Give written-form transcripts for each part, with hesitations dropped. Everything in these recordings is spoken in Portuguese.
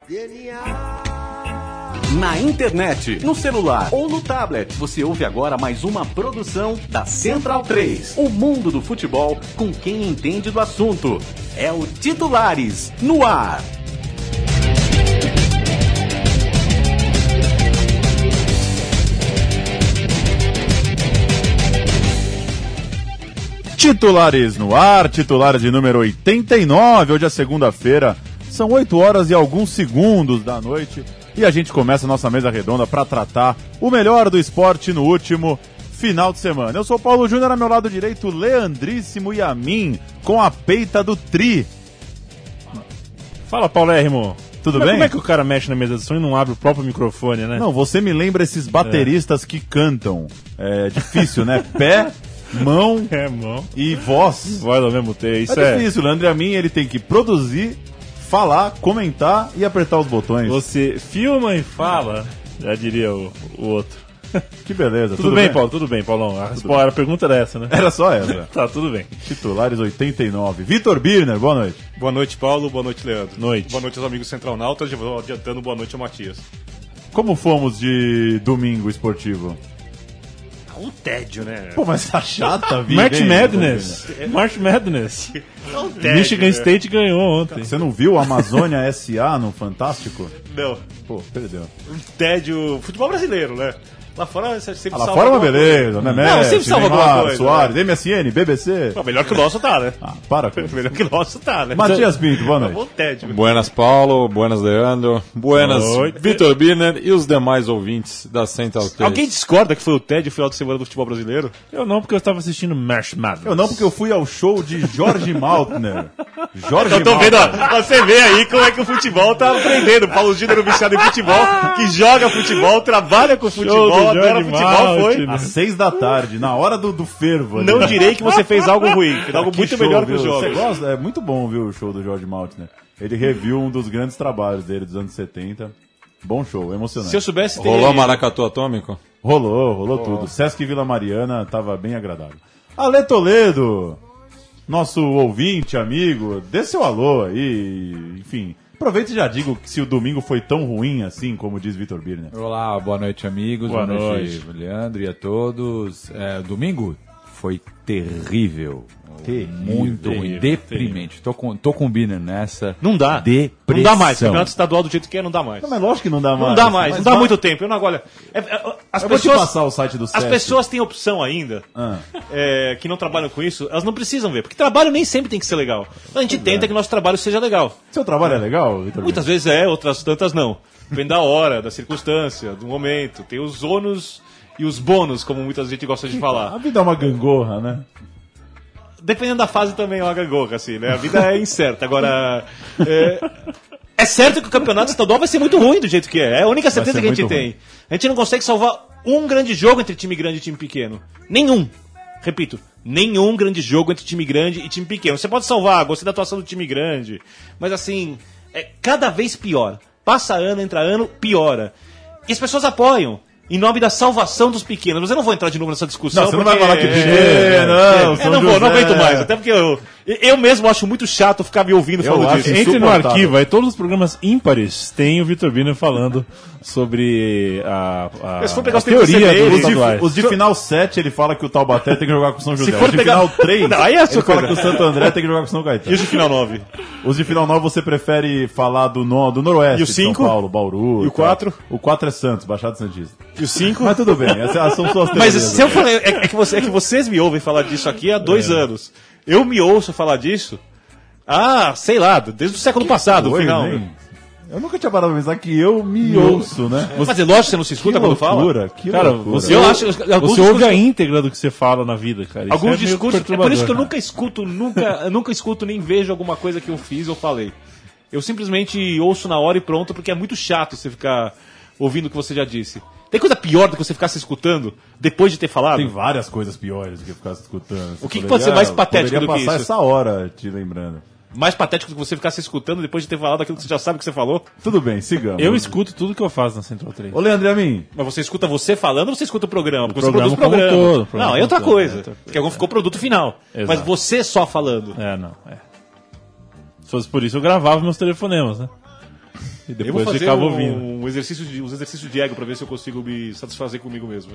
Na internet, no celular ou no tablet, você ouve agora mais uma produção da Central 3. O mundo do futebol com quem entende do assunto. É o Titulares no ar. Titulares no ar, titulares de número 89, hoje é segunda-feira, são 8 horas e alguns segundos da noite e a gente começa a nossa mesa redonda para tratar o melhor do esporte no último final de semana. Eu sou o Paulo Júnior, ao meu lado direito, Leandríssimo e a mim, com a peita do Tri. Fala, Paulérrimo. Tudo bem? Como é que o cara mexe na mesa de som e não abre o próprio microfone, né? Não, você me lembra esses bateristas que cantam. É difícil, né? Pé, mão, mão e voz. Voz ao mesmo tempo. Isso É difícil, o Leandro Amin, ele tem que produzir, falar, comentar e apertar os botões. Você filma e fala, já diria o outro. Que beleza. Tudo bem, Paulo? Tudo bem, Paulão. A pergunta era essa, né? Era só essa. Tá, tudo bem. Titulares 89. Vitor Birner, boa noite. Boa noite, Paulo. Boa noite, Leandro. Noite. Boa noite aos amigos Central Nautas. Já vou adiantando boa noite ao Matias. Como fomos de domingo esportivo? Um tédio, né? Pô, mas tá chata a vida, March hein, Madness. March Madness. Um tédio, Michigan né? State ganhou ontem. Você não viu a Amazônia SA no Fantástico? Não. Pô, perdeu. Um tédio. Futebol brasileiro, né? Lá fora você sempre Lá salva fora é uma alguma beleza, né? Não, sempre salva Neymar, alguma coisa, Soares, né? MSN, BBC. Pô, melhor que o nosso tá, né? Ah, para com isso. Melhor que o nosso tá, né? Matias Pinto, boa Um noite. tédio. Buenas Paulo, buenas Leandro, buenas Noite. Vitor Birner e os demais ouvintes da Central 3. Alguém discorda que foi o tédio no final de semana do futebol brasileiro? Eu não, porque eu estava assistindo March Madness. Eu não, porque eu fui ao show de Jorge Maltner. Jorge Eu tô vendo, Maltner. ó, você vê aí como é que o futebol tá aprendendo. Paulo Júnior viciado em futebol, que joga futebol, trabalha com futebol, do adora Jorge futebol, foi. Maltner. Às 6 da tarde, na hora do fervo. ali. Não direi que você fez algo ruim, fez algo Que muito show, melhor que os viu? Você jogos. gosta? É muito bom, viu, o show do Jorge Maltner. Ele reviu um dos grandes trabalhos dele dos anos 70. Bom show, emocionante. Se eu soubesse ter... Rolou maracatu atômico? Rolou tudo. Sesc Vila Mariana tava bem agradável. Ale Toledo, nosso ouvinte, amigo, dê seu alô aí, enfim. Aproveita e já digo que se o domingo foi tão ruim assim, como diz Vitor Birner. Olá, boa noite, amigos. Boa noite, noite. Leandro e a todos. Domingo foi terrível. Muito ruim, deprimente. Tô com o Birner nessa. Não dá. Depressão. Não dá mais. Campeonato estadual do jeito que é, não dá mais. Não, mas lógico que não dá mais. Não dá mais, Mas não dá vai- muito tempo. Eu não agora. As Eu vou te pessoas, passar o site do as Sesc. pessoas têm opção ainda, Ah. que não trabalham com isso, elas não precisam ver. Porque trabalho nem sempre tem que ser legal. A gente tenta que nosso trabalho seja legal. Seu trabalho é legal, Vitor Muitas Birner? vezes é, outras tantas não. Depende da hora, da circunstância, do momento. Tem os ônus e os bônus, como muita gente gosta de falar. A vida é uma gangorra, né? Dependendo da fase também é uma gangorra, assim, né? A vida é incerta. Agora, é certo que o campeonato estadual vai ser muito ruim do jeito que é. É a única certeza ser que a gente muito tem. ruim. A gente não consegue salvar um grande jogo entre time grande e time pequeno. Nenhum. Repito, nenhum grande jogo entre time grande e time pequeno. Você pode salvar, gostei da atuação do time grande, mas assim, é cada vez pior. Passa ano, entra ano, piora. E as pessoas apoiam. Em nome da salvação dos pequenos. Mas eu não vou entrar de novo nessa discussão. Não, você não porque- vai falar que pequeno, São não José. aguento mais. Até porque eu mesmo acho muito chato ficar me ouvindo falando acho disso. isso. Entre no Insuportável. arquivo, aí todos os programas ímpares tem o Vitor Birner falando sobre Se for pegar a os tempos teoria dele, dos Os de, estaduais. os de final 7, ele fala que o Taubaté tem que jogar com o São José. for Os de pegar- final 3, Não, aí é a sua ele fala coisa. que o Santo André tem que jogar com o São E Caetano. os de final 9? Os de final 9 você prefere falar do Noroeste E o de São 5? Paulo, Bauru. E o 4? O 4 é Santos, Baixada Santista. E os 5? Mas tudo bem, essas são suas Mas teorias. se eu falei, é que vocês me ouvem falar disso aqui há 2 anos. Eu me ouço falar disso sei lá, desde o século passado, no Oi, final. nem- Eu nunca tinha parado pra pensar que eu me ouço, né? Mas é lógico que você não se Que escuta quando fala. loucura, que Cara, loucura. você, Eu acho- alguns você ouve discursos- a íntegra do que você fala na vida, cara. Isso Alguns é meio discursos. É por perturbador. isso que eu nunca escuto nem vejo alguma coisa que eu fiz ou falei. Eu simplesmente ouço na hora e pronto, porque é muito chato você ficar ouvindo o que você já disse. Tem coisa pior do que você ficar se escutando depois de ter falado? Tem várias coisas piores do que ficar se escutando. O que pode ser mais patético do que passar isso? essa hora te lembrando. Mais patético do que você ficar se escutando depois de ter falado aquilo que você já sabe que você falou? Tudo bem, sigamos. Eu escuto tudo que eu faço na Central 3. Ô, Leandro e a mim, Mas você escuta você falando ou você escuta o programa? Porque programa você produz o como programa. um todo, o programa Não, é outra como um todo, coisa. é outra coisa. Porque algum ficou produto final. Exato. Mas você só falando. Não. Se fosse por isso, eu gravava meus telefonemas, né? e Eu vou depois fazer ficava ouvindo. uns exercícios de ego pra ver se eu consigo me satisfazer comigo mesmo.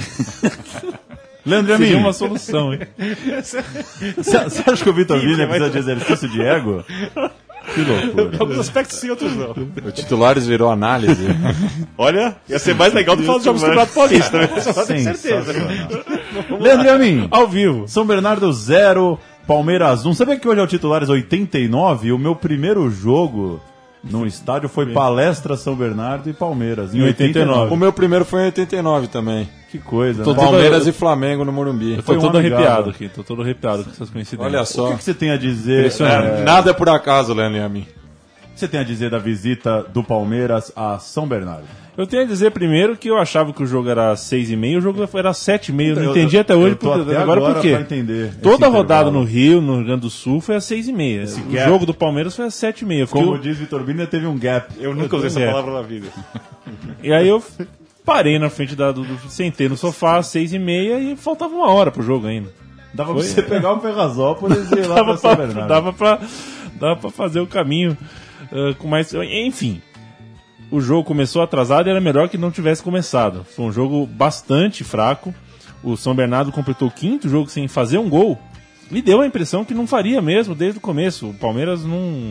Leandro Seria Amin, uma solução, hein? você acha que o Vitor Vina precisa de exercício de ego? Que loucura. Em alguns aspectos sim, outros não. O Titulares virou análise. Olha, ia ser mais legal do que falar dos jogos do Campeonato Paulista, né? Isso eu tenho certeza. Leandro Amin, Ao vivo. São Bernardo 0, Palmeiras 1. Sabia que hoje é o Titulares 89? O meu primeiro jogo no estádio foi Palestra São Bernardo e Palmeiras, em 89. O meu primeiro foi em 89 também. Que coisa, Tô né? todo- Palmeiras e Flamengo no Morumbi. Eu tô Foi um todo amigável. arrepiado aqui, tô todo arrepiado com essas coincidências. Olha O só. que você tem a dizer? Impressionante. Nada é por acaso, Leandro e a mim. O que você tem a dizer da visita do Palmeiras a São Bernardo? Eu tenho a dizer primeiro que eu achava que o jogo era 6,5, o jogo era 7,5. Eu não Eu- entendi até hoje, eu tô até agora por quê? pra entender esse Toda rodada intervalo. no Rio, no Rio Grande do Sul, foi a 6,5. O gap. jogo do Palmeiras foi a 7,5. Eu fiquei- Como diz Vitor Bina, teve um gap. Eu nunca usei essa É. palavra na vida. E aí eu parei na frente sentei no sofá, 6,5, e faltava uma hora pro jogo ainda. Dava pra você pegar o Ferrazópolis e ir lá pra Dava São pra, Bernardo. dava pra fazer o caminho com mais. Enfim, o jogo começou atrasado e era melhor que não tivesse começado. Foi um jogo bastante fraco. O São Bernardo completou o 5º jogo sem fazer um gol. Me deu a impressão que não faria mesmo desde o começo. O Palmeiras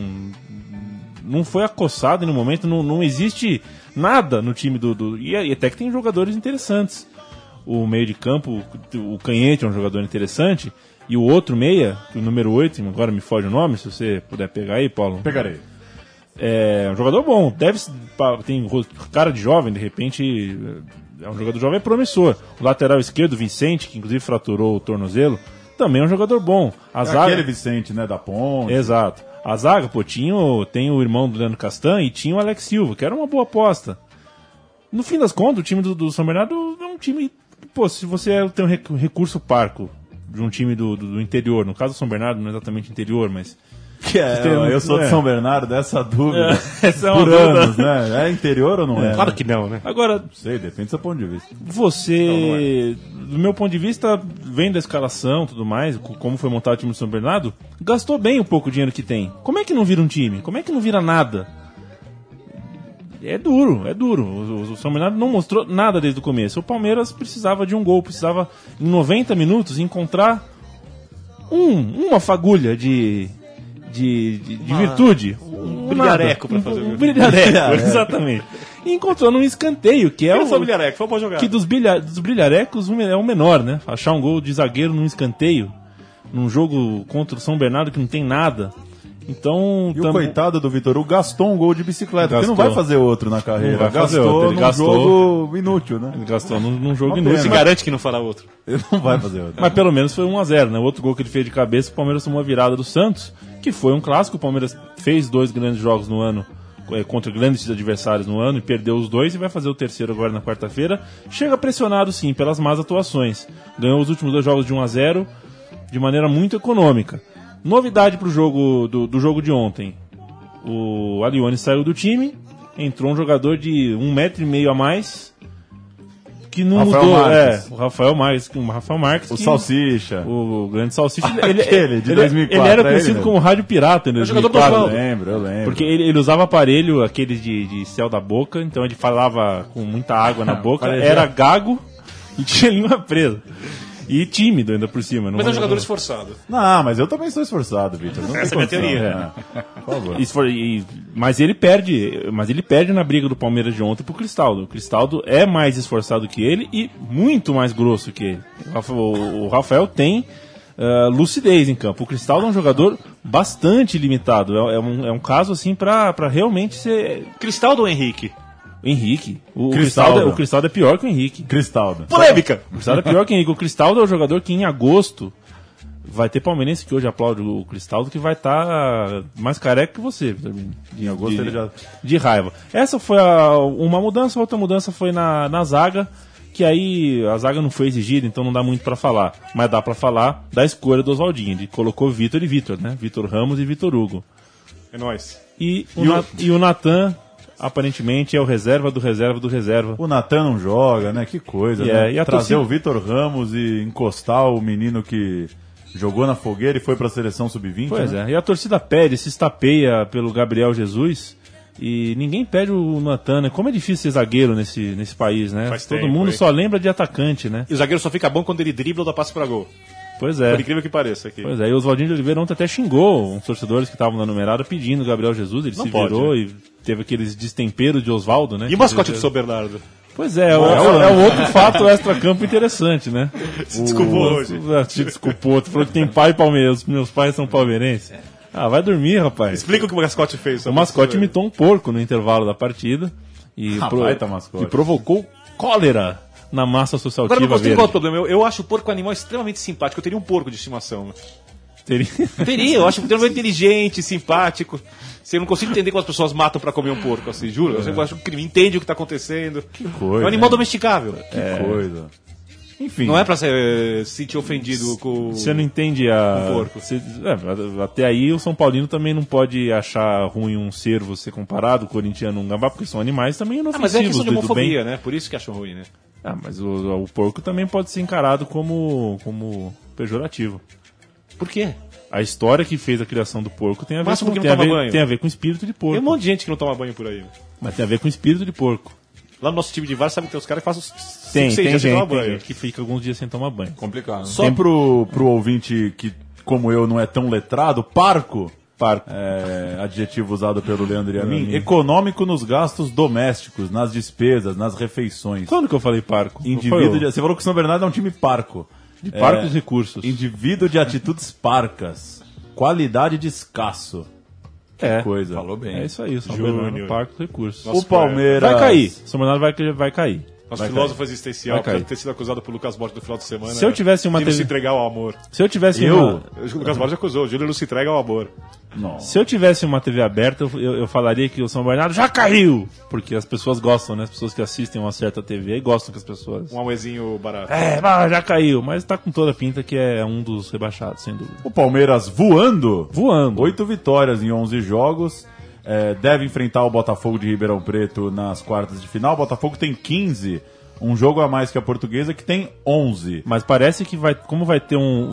não foi acossado no momento, não existe nada no time e até que tem jogadores interessantes. O meio de campo, o Canhete é um jogador interessante, e o outro meia, o número 8, agora me foge o nome, se você puder pegar aí, Paulo. Pegarei. É um jogador bom, tem cara de jovem, de repente é um jogador jovem, é promissor. O lateral esquerdo, Vicente, que inclusive fraturou o tornozelo, também é um jogador bom. A zaga... Aquele Vicente, né, da Ponte. Exato. A zaga, pô, tem o irmão do Leandro Castan e tinha o Alex Silva, que era uma boa aposta. No fim das contas, o time do São Bernardo é um time... Pô, se você tem um recurso parco de um time do interior, no caso do São Bernardo não é exatamente interior, mas... Que eu sou de São Bernardo, dessa dúvida. Essa é uma Por dúvida. anos, né? É interior ou não é? Claro que não, né? Agora, Não sei, depende do seu ponto de vista. você, do meu ponto de vista, vendo a escalação e tudo mais, como foi montado o time do São Bernardo, gastou bem o pouco dinheiro que tem. Como é que não vira um time? Como é que não vira nada? É duro, é duro. O São Bernardo não mostrou nada desde o começo. O Palmeiras precisava de um gol, precisava, em 90 minutos, encontrar uma fagulha de virtude. Um brilhareco pra fazer o um gol. brilhareco, exatamente. E encontrou num escanteio, que é Não foi o... brilhareco, foi uma boa jogada. Que dos brilharecos é o menor, né? Achar um gol de zagueiro num escanteio, num jogo contra o São Bernardo que não tem nada. Então, E o coitado do Vitor Hugo gastou um gol de bicicleta, porque não Gastou. vai fazer outro na carreira. Não vai fazer gastou outro, ele num gastou. jogo inútil, né? ele gastou num jogo Uma inútil. Se pena. garante que não fará outro. Ele não vai fazer outro. Mas pelo menos foi 1-0, né? O outro gol que ele fez de cabeça, o Palmeiras tomou a virada do Santos, que foi um clássico. O Palmeiras fez 2 grandes jogos no ano, contra grandes adversários no ano, e perdeu os 2 e vai fazer o terceiro agora na quarta-feira. Chega pressionado, sim, pelas más atuações. Ganhou os últimos 2 jogos de 1-0 de maneira muito econômica. Novidade pro jogo do jogo de ontem. O Alione saiu do time, entrou um jogador de 1,5 m a mais, que não Rafael mudou. Marques. O Rafael Marques. O que- Salsicha. o grande Salsicha. Aquele de 2004, Ele era é conhecido ele, como Rádio Pirata em jogador 2004. profissional. Eu lembro. Porque ele usava aparelho, aqueles de céu da boca, então ele falava com muita água na boca, parecia- era gago e tinha língua presa. E tímido ainda por cima. Mas é um jogador esforçado. Não, mas eu também sou esforçado, Vitor. Não tem Essa é a minha condição, teoria. né? Por favor. Mas ele perde na briga do Palmeiras de ontem pro Cristaldo. O Cristaldo é mais esforçado que ele e muito mais grosso que ele. O Rafael tem lucidez em campo. O Cristaldo é um jogador bastante limitado. É um caso assim pra realmente ser Cristaldo ou Henrique? Henrique. O Cristaldo. Cristaldo é pior que o Henrique. Cristaldo. Polêmica! O Cristaldo é pior que o Henrique. O Cristaldo é o jogador que em agosto vai ter palmeirense que hoje aplaude o Cristaldo, que vai estar mais careca que você, Vitor Bini. Em agosto ele já... De raiva. Essa foi uma mudança, outra mudança foi na zaga, que aí a zaga não foi exigida, então não dá muito pra falar. Mas dá pra falar da escolha do Oswaldinho. Ele colocou Vitor e Vitor, né? Vitor Ramos e Vitor Hugo. É nóis. E o Natan, aparentemente, é o reserva do reserva do reserva. O Natan não joga, né? Que coisa, E né? e a Trazer torcida- o Vitor Ramos e encostar o menino que jogou na fogueira e foi pra seleção sub-20. Pois né? é, e a torcida pede, se estapeia pelo Gabriel Jesus, E ninguém pede o Natan, né? Como é difícil ser zagueiro nesse país, né? Faz Todo tempo, mundo hein? só lembra de atacante, né? E o zagueiro só fica bom quando ele dribla ou dá passe pra gol. Pois é. Por incrível que pareça aqui. Pois é, e o Oswaldinho de Oliveira ontem até xingou uns torcedores que estavam na numerada pedindo o Gabriel Jesus, ele Não se pode, virou e teve aqueles destemperos de Oswaldo, né? E o mascote do São Bernardo? Pois é, é o outro fato extra-campo interessante, né? Se desculpou hoje. Se desculpou, tu falou que tem pai palmeirense, meus pais são palmeirenses. Ah, vai dormir, rapaz. Explica o que o mascote fez. O mascote imitou um porco no intervalo da partida e, mascote. e provocou cólera na massa Agora eu socioativa não consigo verde. qual é o problema. Eu acho o porco um animal extremamente simpático. Eu teria um porco de estimação. Teria. Eu acho extremamente inteligente, simpático. Eu não consigo entender como as pessoas matam pra comer um porco, assim, juro. Eu acho um crime. Entende o que tá acontecendo. Que coisa. É um animal domesticável. Que coisa. Enfim. Não é pra se sentir ofendido com Você não entende o porco. até aí o São Paulino também não pode achar ruim um cervo ser comparado, o corintiano um gambá, porque são animais também mas é inofensivos questão de do bem. homofobia, né? Por isso que acham ruim, né? Mas o porco também pode ser encarado como pejorativo. Por quê? A história que fez a criação do porco tem a ver, Mas porque não tem a toma ver, banho. tem a ver com o espírito de porco. Tem um monte de gente que não toma banho por aí. Mas tem a ver com o espírito de porco. Lá no nosso time de VAR, sabe que tem os caras que fazem 5, Tem 6 dias sem tomar gente banho. que fica alguns dias sem tomar banho. Complicado. Só pro ouvinte que, como eu, não é tão letrado, parco, adjetivo usado pelo Leandro e a mim, econômico nos gastos domésticos, nas despesas, nas refeições. Quando que eu falei parco? Você falou que o São Bernardo é um time parco. De parcos recursos. Indivíduo de atitudes parcas. Qualidade de escasso. Que coisa. Falou bem. É isso aí, o São Bernardo, parcos recursos. O Palmeiras... Vai cair. O São Bernardo vai cair. Nosso Vai filósofo cair. existencial, Vai cair. por ter sido acusado por Lucas Borges no final de semana. Se eu tivesse uma de não TV se entregar ao amor. Se eu tivesse Eu? O Lucas Borges acusou, o Júlio não se entrega ao amor. Não. Se eu tivesse uma TV aberta, eu falaria que o São Bernardo já caiu! Porque as pessoas gostam, né? As pessoas que assistem uma certa TV gostam que as pessoas... Um amuezinho barato. Já caiu. Mas tá com toda a pinta que é um dos rebaixados, sem dúvida. O Palmeiras voando. Voando. 8 vitórias em 11 jogos. Deve enfrentar o Botafogo de Ribeirão Preto nas quartas de final. O Botafogo tem 15. Um jogo a mais que a Portuguesa, que tem 11. Mas parece que vai ter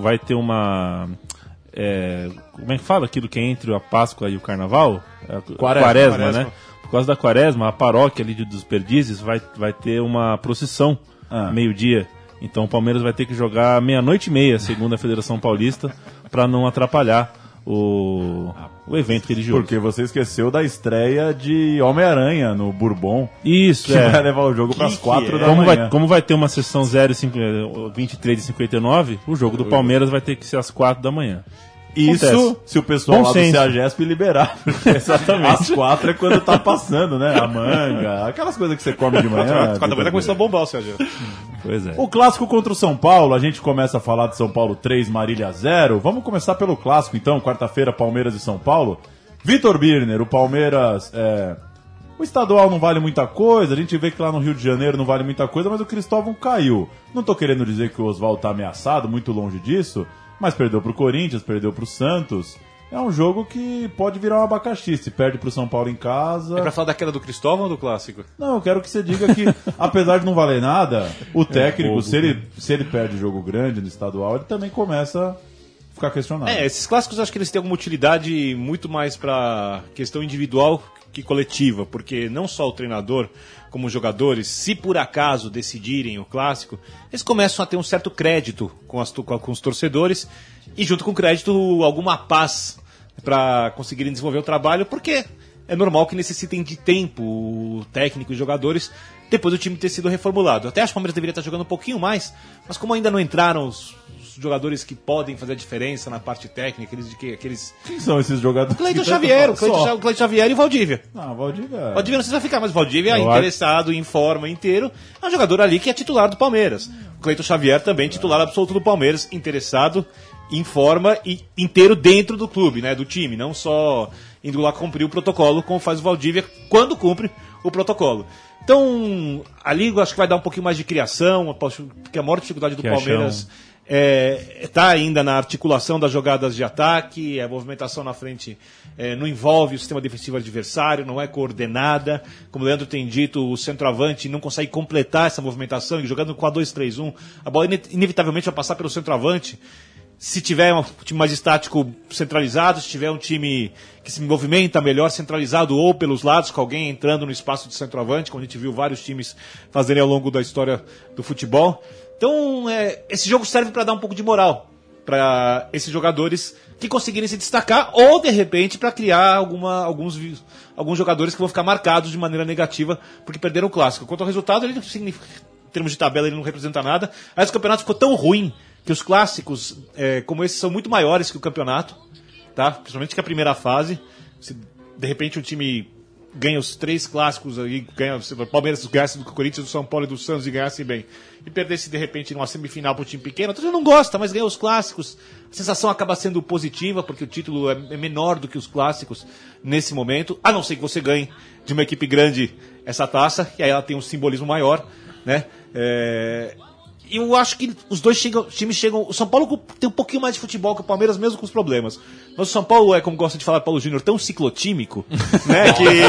uma... como é que fala aquilo que é entre a Páscoa e o Carnaval? Quaresma, né? Por causa da Quaresma, a paróquia ali dos Perdizes vai ter uma procissão meio-dia. Então o Palmeiras vai ter que jogar 00:30, segundo a Federação Paulista, para não atrapalhar o evento religioso. Porque você esqueceu da estreia de Homem-Aranha no Bourbon. Isso, Que vai levar o jogo para as 4 da manhã. Como vai ter uma sessão 23h59, o jogo do Palmeiras vai ter que ser às 4 da manhã. Isso Acontece. se o pessoal Bom lá senso. do CEAGESP liberar. Exatamente. Às 4 é quando tá passando, né? A manga, aquelas coisas que você come de manhã. Cada vez tá começando a bombar o Sérgio. Pois é. O clássico contra o São Paulo, a gente começa a falar de São Paulo 3, Marília 0. Vamos começar pelo clássico então, quarta-feira, Palmeiras e São Paulo. Vitor Birner, o Palmeiras... O estadual não vale muita coisa, a gente vê que lá no Rio de Janeiro não vale muita coisa, mas o Cristóvão caiu. Não tô querendo dizer que o Oswaldo tá ameaçado, muito longe disso, mas perdeu pro Corinthians, perdeu pro Santos. É um jogo que pode virar um abacaxi, se perde pro São Paulo em casa. É pra falar da queda do Cristóvão ou do clássico? Não, eu quero que você diga que, apesar de não valer nada, o técnico, se ele perde jogo grande no estadual, ele também começa a ficar questionado. Esses clássicos acho que eles têm alguma utilidade muito mais pra questão individual que coletiva, porque não só o treinador, como os jogadores, se por acaso decidirem o clássico, eles começam a ter um certo crédito com os torcedores e junto com o crédito alguma paz para conseguirem desenvolver o trabalho, porque é normal que necessitem de tempo o técnico e os jogadores depois do time ter sido reformulado. Até acho que o Palmeiras deveria estar jogando um pouquinho mais, mas como ainda não entraram os jogadores que podem fazer a diferença na parte técnica, aqueles... Quem são esses jogadores? Cleiton Xavier, o Cleiton Xavier e o Valdívia. O Valdívia... Valdívia não sei se vai ficar, mas o Valdívia é interessado, em forma, inteiro. É um jogador ali que é titular do Palmeiras. O Cleiton Xavier também, titular absoluto do Palmeiras, interessado, em forma e inteiro dentro do clube, né, do time. Não só indo lá cumprir o protocolo, como faz o Valdívia quando cumpre o protocolo. Então, ali eu acho que vai dar um pouquinho mais de criação, porque a maior dificuldade do Palmeiras... está ainda na articulação das jogadas de ataque, a movimentação na frente não envolve o sistema defensivo adversário, não é coordenada. Como o Leandro tem dito, o centroavante não consegue completar essa movimentação, e jogando com a 2-3-1, a bola inevitavelmente vai passar pelo centroavante. se tiver um time mais estático centralizado, se tiver um time que se movimenta melhor centralizado ou pelos lados, com alguém entrando no espaço de centroavante, como a gente viu vários times fazerem ao longo da história do futebol. Então, esse jogo serve para dar um pouco de moral para esses jogadores que conseguirem se destacar ou, de repente, para criar alguns jogadores que vão ficar marcados de maneira negativa porque perderam o clássico. Quanto ao resultado, ele não significa, em termos de tabela, ele não representa nada. Mas o campeonato ficou tão ruim que os clássicos, como esses, são muito maiores que o campeonato, tá? Principalmente que a primeira fase. Se de repente um time ganha os 3 clássicos aí, o Palmeiras ganhasse do Corinthians, do São Paulo e do Santos e ganhasse bem, e perdesse de repente numa semifinal pro time pequeno, todo mundo não gosta, mas ganha os clássicos. A sensação acaba sendo positiva, porque o título é menor do que os clássicos nesse momento, a não ser que você ganhe de uma equipe grande essa taça, e aí ela tem um simbolismo maior, né? E eu acho que os dois times chegam. O São Paulo tem um pouquinho mais de futebol que o Palmeiras, mesmo com os problemas. Mas o São Paulo é, como gosta de falar Paulo Júnior, tão ciclotímico, né?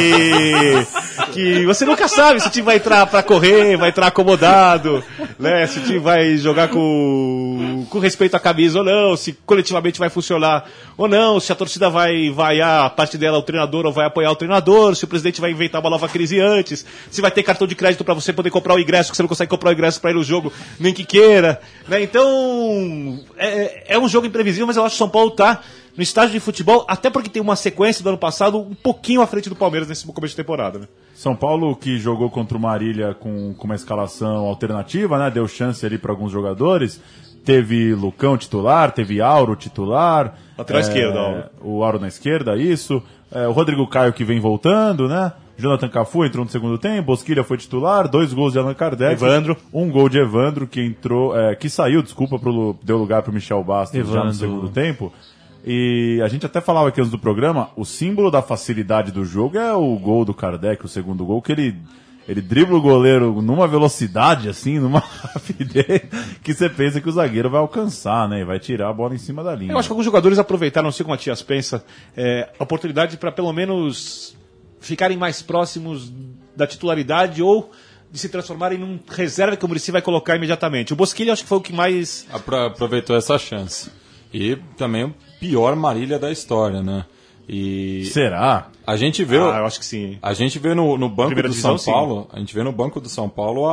que você nunca sabe se o time vai entrar pra correr, vai entrar acomodado, né? Se o time vai jogar com respeito à camisa ou não, se coletivamente vai funcionar ou não, se a torcida vai vaiar a parte dela ao treinador ou vai apoiar o treinador, se o presidente vai inventar uma nova crise antes, se vai ter cartão de crédito pra você poder comprar o ingresso, que você não consegue comprar o ingresso pra ir no jogo, nem que queira, né? Então, é um jogo imprevisível, mas eu acho que o São Paulo tá no estágio de futebol, até porque tem uma sequência do ano passado um pouquinho à frente do Palmeiras nesse começo de temporada, né? São Paulo que jogou contra o Marília com uma escalação alternativa, né? Deu chance ali para alguns jogadores. Teve Lucão titular, teve Auro titular. Lateral esquerda, Auro. O Auro na esquerda, isso. O Rodrigo Caio que vem voltando, né? Jonathan Cafu entrou no segundo tempo, Bosquilha foi titular, 2 gols de Allan Kardec. Evandro. 1 gol de Evandro, que entrou, que saiu, deu lugar pro Michel Bastos já no segundo tempo. E a gente até falava aqui antes do programa, o símbolo da facilidade do jogo é o gol do Kardec, o segundo gol, que ele dribla o goleiro numa velocidade, assim, numa rapidez, que você pensa que o zagueiro vai alcançar, né? E vai tirar a bola em cima da linha. Eu acho que alguns jogadores aproveitaram, não sei como a Matias pensa, a oportunidade para pelo menos ficarem mais próximos da titularidade ou de se transformarem num reserva que o Muricy vai colocar imediatamente. O Bosquilha acho que foi o que mais aproveitou essa chance. E também o pior Marília da história, né? E será? A gente vê, eu acho que sim. A gente vê no banco Primeira do divisão, São Paulo, a gente vê no banco do São Paulo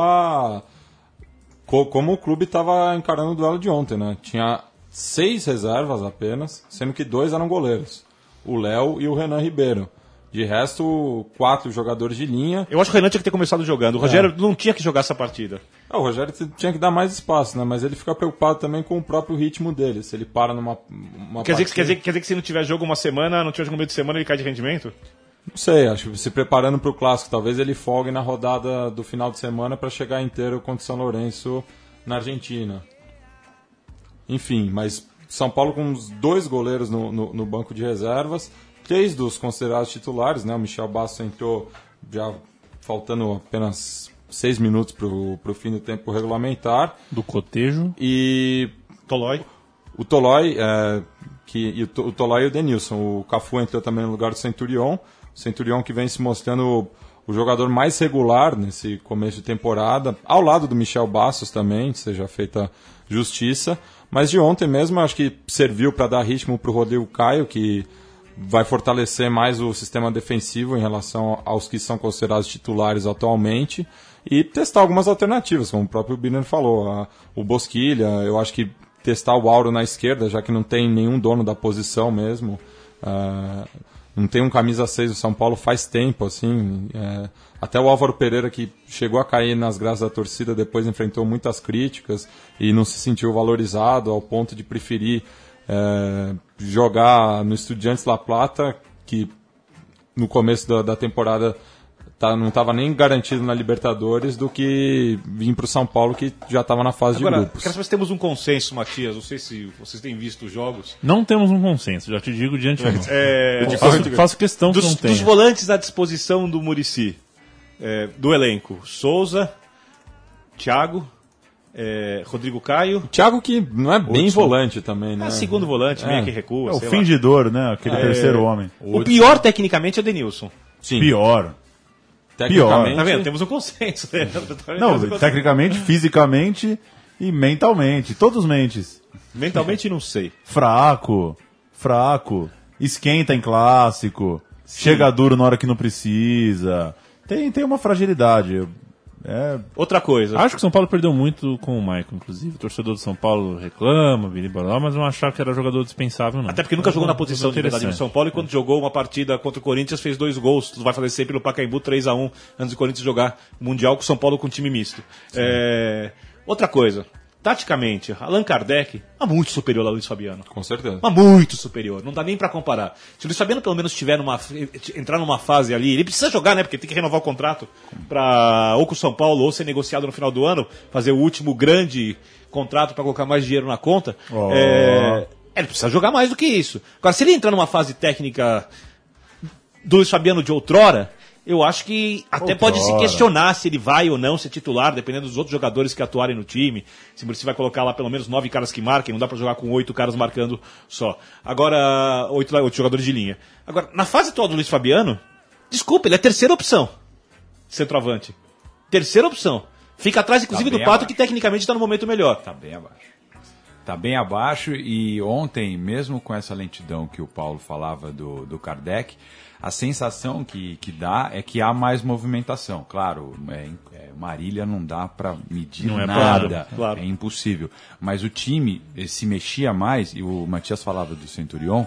como o clube estava encarando o duelo de ontem, né? Tinha 6 reservas apenas, sendo que 2 eram goleiros, o Léo e o Renan Ribeiro. De resto, 4 jogadores de linha. Eu acho que o Renan tinha que ter começado jogando. O Rogério não tinha que jogar essa partida. O Rogério tinha que dar mais espaço, né? Mas ele fica preocupado também com o próprio ritmo dele. Se ele para numa quer dizer que se não tiver jogo uma semana, não tiver jogo no meio de semana, ele cai de rendimento? Não sei, acho que se preparando para o clássico, talvez ele folgue na rodada do final de semana para chegar inteiro contra o São Lourenço na Argentina. Enfim, mas São Paulo com os 2 goleiros no banco de reservas, 3 dos considerados titulares, né? O Michel Bastos entrou já faltando apenas 6 minutos para o fim do tempo regulamentar. Do Cotejo. E Tolói. O Tolói, o Tolói e o Denilson. O Cafu entrou também no lugar do Centurion. O Centurion que vem se mostrando o jogador mais regular nesse começo de temporada, ao lado do Michel Bastos também, seja feita justiça. Mas de ontem mesmo, acho que serviu para dar ritmo para o Rodrigo Caio, que vai fortalecer mais o sistema defensivo em relação aos que são considerados titulares atualmente e testar algumas alternativas, como o próprio Biner falou. O Bosquilha, eu acho que testar o Auro na esquerda, já que não tem nenhum dono da posição mesmo. Não tem um camisa 6 do São Paulo faz tempo, assim. Até o Álvaro Pereira, que chegou a cair nas graças da torcida, depois enfrentou muitas críticas e não se sentiu valorizado ao ponto de preferir jogar no Estudiantes La Plata, que no começo da temporada não estava nem garantido na Libertadores, do que vir para o São Paulo, que já estava na fase de grupos. Quero saber se temos um consenso, Matias. Não sei se vocês têm visto os jogos. Não temos um consenso, já te digo de antemão. Faço questão que não tenha. Dos volantes à disposição do Muricy, do elenco, Souza, Thiago, Rodrigo Caio. O Thiago que não é bem volante também, né? Segundo volante, meio que recua. É o fingidor, né? Aquele terceiro homem. O pior tecnicamente é o Denilson. Sim. Pior. Tecnicamente. Tá vendo? Temos um consenso. Né? Não, tecnicamente, fisicamente e mentalmente, todos mentes. Mentalmente não sei. Fraco, esquenta em clássico, chega duro na hora que não precisa. Tem uma fragilidade. Outra coisa. Acho que o São Paulo perdeu muito com o Maicon, inclusive. O torcedor do São Paulo reclama, mas não achava que era jogador dispensável, não. Até porque nunca jogou na posição de verdade no São Paulo, e quando jogou uma partida contra o Corinthians fez 2 gols. Vai fazer sempre no Pacaembu 3-1 antes do Corinthians jogar Mundial com o São Paulo com time misto. Outra coisa. Taticamente, Allan Kardec é muito superior ao Luiz Fabiano. Com certeza. Mas muito superior, não dá nem pra comparar. Se o Luiz Fabiano pelo menos entrar numa fase ali, ele precisa jogar, né? Porque tem que renovar o contrato pra ou com o São Paulo ou ser negociado no final do ano, fazer o último grande contrato pra colocar mais dinheiro na conta. Ele precisa jogar mais do que isso. Agora, se ele entrar numa fase técnica do Luiz Fabiano de outrora, eu acho que até pode se questionar se ele vai ou não ser titular, dependendo dos outros jogadores que atuarem no time. Se você vai colocar lá pelo menos 9 caras que marquem, não dá pra jogar com 8 caras marcando só. Agora, 8 jogadores de linha. Agora, na fase atual do Luiz Fabiano, desculpa, ele é a terceira opção. Centroavante. Terceira opção. Fica atrás, inclusive, do Pato, que tecnicamente está no momento melhor. Tá bem abaixo, e ontem, mesmo com essa lentidão que o Paulo falava do Kardec, a sensação que dá é que há mais movimentação. Claro, Marília não dá para medir nada, claro. É impossível. Mas o time se mexia mais, e o Matias falava do Centurion,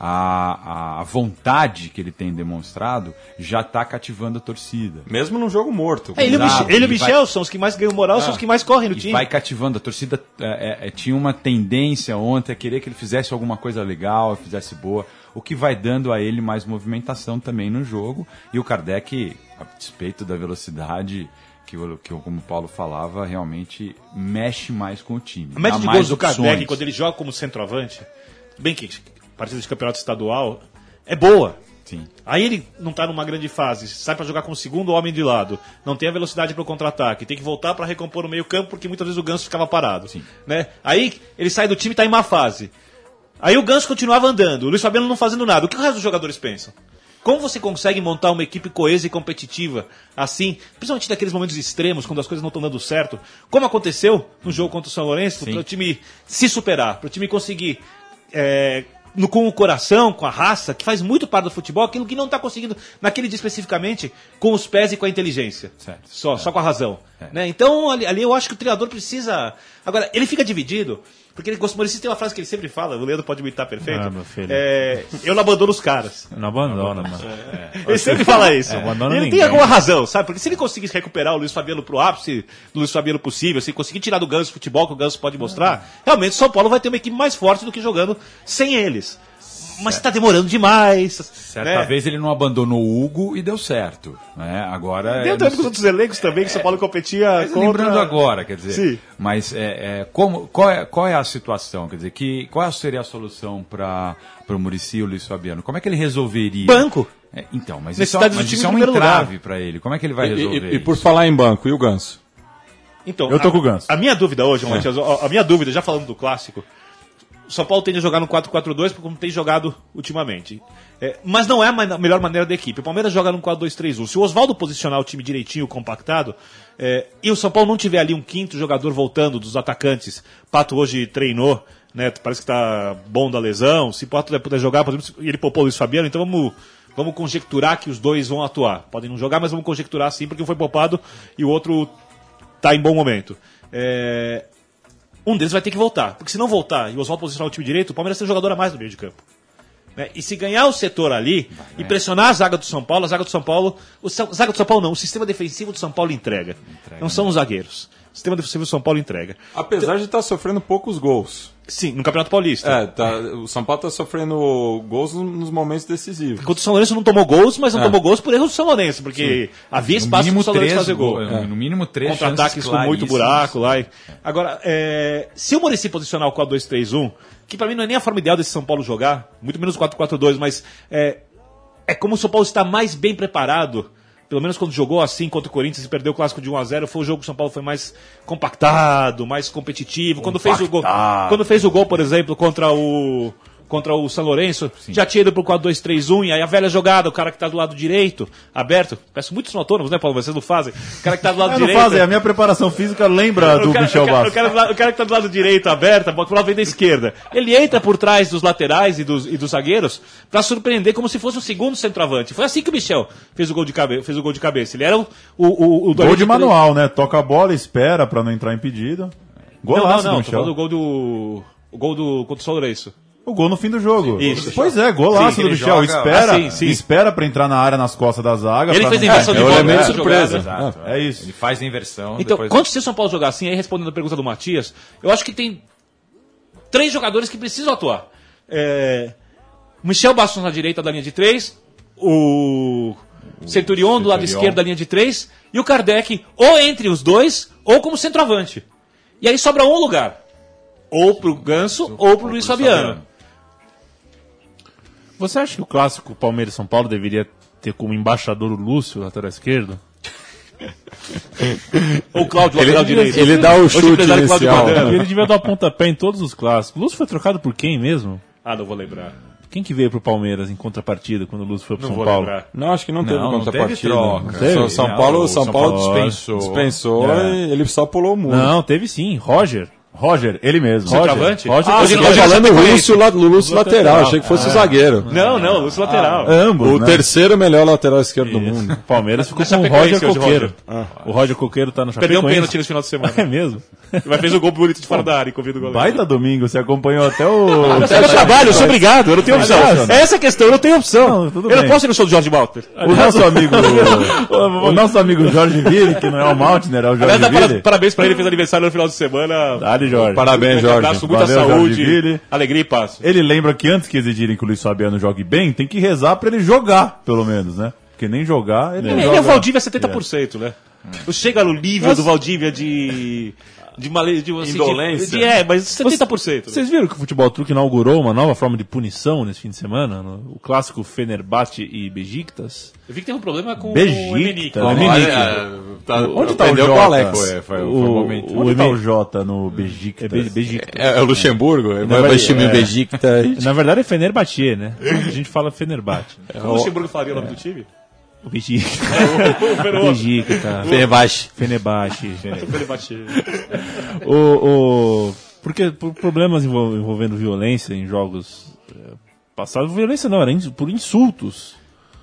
a vontade que ele tem demonstrado já está cativando a torcida. Mesmo num jogo morto. Ele e o Michel são os que mais ganham moral, são os que mais correm no time. Vai cativando. A torcida tinha uma tendência ontem a querer que ele fizesse alguma coisa legal, fizesse boa, o que vai dando a ele mais movimentação também no jogo. E o Kardec, a despeito da velocidade, que como o Paulo falava, realmente mexe mais com o time. A média de gols do Kardec, quando ele joga como centroavante, bem que partida de campeonato estadual, é boa. Sim. Aí ele não tá numa grande fase, sai pra jogar como segundo homem de lado, não tem a velocidade pro contra-ataque, tem que voltar pra recompor o meio-campo porque muitas vezes o Ganso ficava parado. Sim. Né? Aí ele sai do time e tá em má fase. Aí o Ganso continuava andando, o Luiz Fabiano não fazendo nada. O que o resto dos jogadores pensam? Como você consegue montar uma equipe coesa e competitiva assim, principalmente naqueles momentos extremos, quando as coisas não estão dando certo, como aconteceu no jogo contra o São Lourenço, para o time se superar, para o time conseguir... com o coração, com a raça, que faz muito parte do futebol, aquilo que não está conseguindo, naquele dia especificamente, com os pés e com a inteligência. Certo. Só com a razão. Né? Então, ali eu acho que o treinador precisa... Agora, ele fica dividido, porque o Muricy tem uma frase que ele sempre fala, o Leandro pode imitar perfeito, meu filho. Eu não abandono os caras. Não abandona, mano. Ele sempre fala isso. Abandona Ele ninguém. tem alguma razão, sabe? Porque se ele conseguir recuperar o Luiz Fabiano pro ápice do Luiz Fabiano possível, se conseguir tirar do Ganso futebol que o Ganso pode mostrar, realmente o São Paulo vai ter uma equipe mais forte do que jogando sem eles. Mas está demorando demais. Certa vez ele não abandonou o Hugo e deu certo. Né? Agora. Deu também com os outros elencos também, que o São Paulo competia contra... Lembrando agora, quer dizer. Sim. Mas qual é a situação? Quer dizer, qual seria a solução para o Muricy e o Luiz Fabiano? Como é que ele resolveria? Banco. Então, mas Necessidade isso é do um time em entrave para ele. Como é que ele vai resolver E por falar em banco, e o Ganso? Então, Eu tô com o Ganso. A minha dúvida hoje, Matias, a minha dúvida, já falando do clássico, o São Paulo tende a jogar no 4-4-2 como tem jogado ultimamente. Mas não é a melhor maneira da equipe. O Palmeiras joga no 4-2-3-1. Se o Oswaldo posicionar o time direitinho, compactado, e o São Paulo não tiver ali um quinto jogador voltando dos atacantes, Pato hoje treinou, né, parece que tá bom da lesão, se o Pato puder jogar, por exemplo, ele poupou o Luiz Fabiano, então vamos conjecturar que os dois vão atuar. Podem não jogar, mas vamos conjecturar sim, porque um foi poupado e o outro tá em bom momento. Um deles vai ter que voltar. Porque se não voltar e o Oswaldo posicionar o time direito, o Palmeiras tem um jogador a mais no meio de campo. Né? E se ganhar o setor ali e pressionar a zaga do São Paulo, o sistema defensivo do São Paulo entrega. Não são os zagueiros. O sistema defensivo do São Paulo entrega. Apesar de estar sofrendo poucos gols. Sim, no Campeonato Paulista. O São Paulo está sofrendo gols nos momentos decisivos. Enquanto o São Lourenço não tomou gols, mas não tomou gols por erro do São Lourenço, porque havia espaço para o São Lourenço fazer gol. No mínimo 3 contra-ataques com muito buraco lá. Agora, se o Muricy posicionar o 4-2-3-1, que para mim não é nem a forma ideal desse São Paulo jogar, muito menos o 4-4-2, mas é como o São Paulo está mais bem preparado. Pelo menos quando jogou assim contra o Corinthians e perdeu o clássico de 1-0, foi o jogo que o São Paulo foi mais compactado, mais competitivo. Quando fez o gol, por exemplo, contra o contra o São Lourenço, já tinha ido pro 4-2-3-1, e aí a velha jogada, o cara que tá do lado direito, aberto, peço muitos são autônomos, né, Paulo? Vocês não fazem. O cara que tá do lado direito... Não fazem, a minha preparação física lembra do Michel Bastos. O cara que tá do lado direito, aberto, a bola vem da esquerda. Ele entra por trás dos laterais e dos zagueiros pra surpreender como se fosse o segundo centroavante. Foi assim que o Michel fez o gol de cabeça. Ele era o gol de manual, né? Toca a bola, espera pra não entrar impedido. Golaço do Michel. Tô falando o gol do contra o São Lourenço. O gol no fim do jogo. Isso. Pois é, golaço Sim, do ele Michel. joga- Espera pra entrar na área nas costas da zaga. Ele pra fez a não- inversão de o bola. elemento nessa surpresa. jogada. Exato. É isso. Ele faz a inversão. Então, depois... quando o São Paulo jogar assim, aí respondendo a pergunta do Matias, eu acho que tem 3 jogadores que precisam atuar. O Michel Bastos na direita da linha de 3, o Centurion do lado esquerdo da linha de 3 e o Kardec ou entre os dois ou como centroavante. E aí sobra um lugar. Ou pro Ganso ou pro Luiz Fabiano. Você acha que o clássico Palmeiras e São Paulo deveria ter como embaixador o Lúcio, lateral esquerdo? Ou Cláudio, lateral direito. Ele dá o Hoje chute empresário Cláudio inicial. Badano. Ele devia dar pontapé em todos os clássicos. O Lúcio foi trocado por quem mesmo? Ah, não vou lembrar. Quem que veio pro Palmeiras em contrapartida quando o Lúcio foi pro Não São vou Paulo? lembrar. Não, acho que não teve Não contrapartida. teve troca. Teve? São Não, Paulo, o São São Paulo Paulo dispensou É. e ele só pulou o muro. Não, teve sim. Roger, ele mesmo. Centroavante? Roger, Ah, Roger, você tá falando o Lúcio lateral, achei que fosse o zagueiro. Não, Lúcio lateral. Ambos, O né? terceiro melhor lateral esquerdo do mundo. O Palmeiras ficou Na com o Chapecoense Roger hoje, Coqueiro. Roger. O Roger Coqueiro tá no Perdeu um Chapecoense. pênalti no final de semana. É mesmo? Mas fez um gol bonito de fora da área e convida o goleiro. Baita domingo, você acompanhou até o... Eu trabalho, eu sou obrigado, eu não tenho opção. Sensacional. É essa a questão, eu não tenho opção. Não, tudo Eu não bem. posso ir no show do Jorge Malter. O nosso amigo Jorge Ville, que não é o Maltner, é o Jorge Aliás, dá Ville. parabéns pra ele, fez aniversário no final de semana. Dale, Jorge. Parabéns, Um Jorge. abraço, muita Valeu, Jorge saúde, Ville. alegria e paz. Ele lembra que antes que exigirem que o Luiz Fabiano jogue bem, tem que rezar pra ele jogar, pelo menos, né? Porque nem jogar, ele não Ele joga. é o Valdívia 70%, né? Não chega no nível do Valdívia de Indolência. mas 70%. Vocês viram que o Futebol Truque inaugurou uma nova forma de punição nesse fim de semana? O clássico Fenerbahçe e Besiktas. Eu vi que tem um problema com Besiktas. o Emenick. Não, Onde tá o Entendeu Jota? qual é? Foi o momento. Onde tá o Jota no Besiktas? Besiktas. É o Luxemburgo? verdade, Vai time Besiktas. Na verdade é Fenerbahçe, né? A gente fala Fenerbahçe. O Luxemburgo falaria o nome do time? O Besiktas. O Feroz. Besiktas. Fenerbahçe. Fenerbahçe. Ele batia. Porque por problemas envolvendo violência em jogos passados, violência não, era por insultos.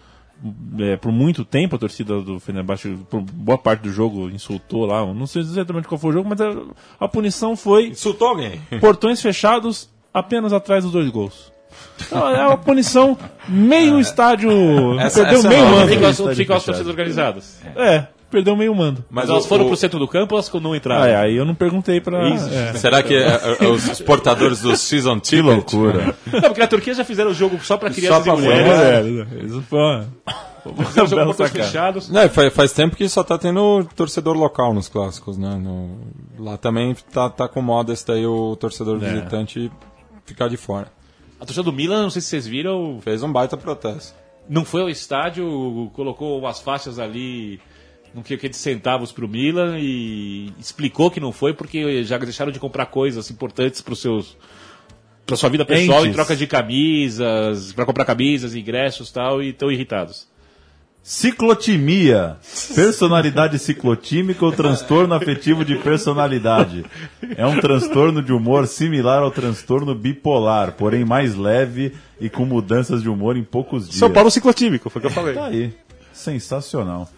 Por muito tempo a torcida do Fenerbahçe, por boa parte do jogo, insultou lá. Não sei exatamente qual foi o jogo, mas a punição foi Insultou alguém? portões fechados apenas atrás dos 2 gols. Então, é uma punição meio estádio. Perdeu essa meio não, mando. Ficam as torcidas organizadas. Perdeu meio mando. Mas elas foram pro centro do campo ou elas não entraram? Aí eu não perguntei pra. Será que os portadores do Season Que Ticket? loucura. Não, porque na Turquia já fizeram o jogo só pra crianças pra e mulheres. Isso foi. Fizeram o jogo com portões fechados. Não, faz tempo que só tá tendo torcedor local nos clássicos, né? Lá também tá com moda esse daí, o torcedor visitante ficar de fora. A torcida do Milan, não sei se vocês viram, Fez um baita protesto. não foi ao estádio, colocou umas faixas ali, não sei o que, de centavos pro Milan e explicou que não foi porque já deixaram de comprar coisas importantes pra sua vida pessoal Entes. em troca de camisas, pra comprar camisas, ingressos e tal, e estão irritados. Ciclotimia. Personalidade ciclotímica ou transtorno afetivo de personalidade. É um transtorno de humor similar ao transtorno bipolar, porém mais leve e com mudanças de humor em poucos dias. São Paulo ciclotímico, foi o que eu falei. Tá aí. Sensacional.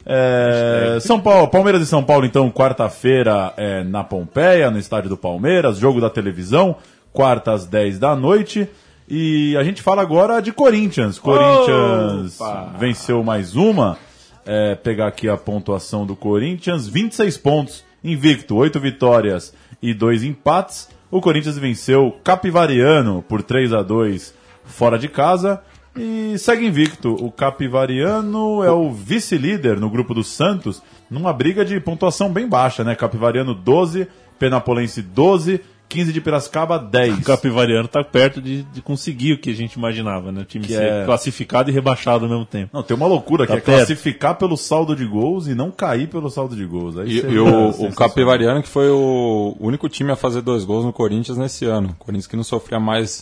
Palmeiras e São Paulo, então, quarta-feira na Pompeia, no estádio do Palmeiras, jogo da televisão, quarta às 10 da noite. E a gente fala agora de Corinthians. Corinthians venceu mais uma. Pegar aqui a pontuação do Corinthians, 26 pontos, invicto, 8 vitórias e 2 empates. O Corinthians venceu Capivariano por 3-2 fora de casa. E segue invicto. O Capivariano é o vice-líder no grupo do Santos, numa briga de pontuação bem baixa, né? Capivariano 12, Penapolense 12, 15 de Piracicaba 10. O Capivariano tá perto de conseguir o que a gente imaginava, né? O time ser é classificado e rebaixado ao mesmo tempo. Não, tem uma loucura que Tá é perto. classificar pelo saldo de gols e não cair pelo saldo de gols. Aí E seria o sensacional. Capivariano, que foi o único time a fazer 2 gols no Corinthians nesse ano. O Corinthians que não sofria mais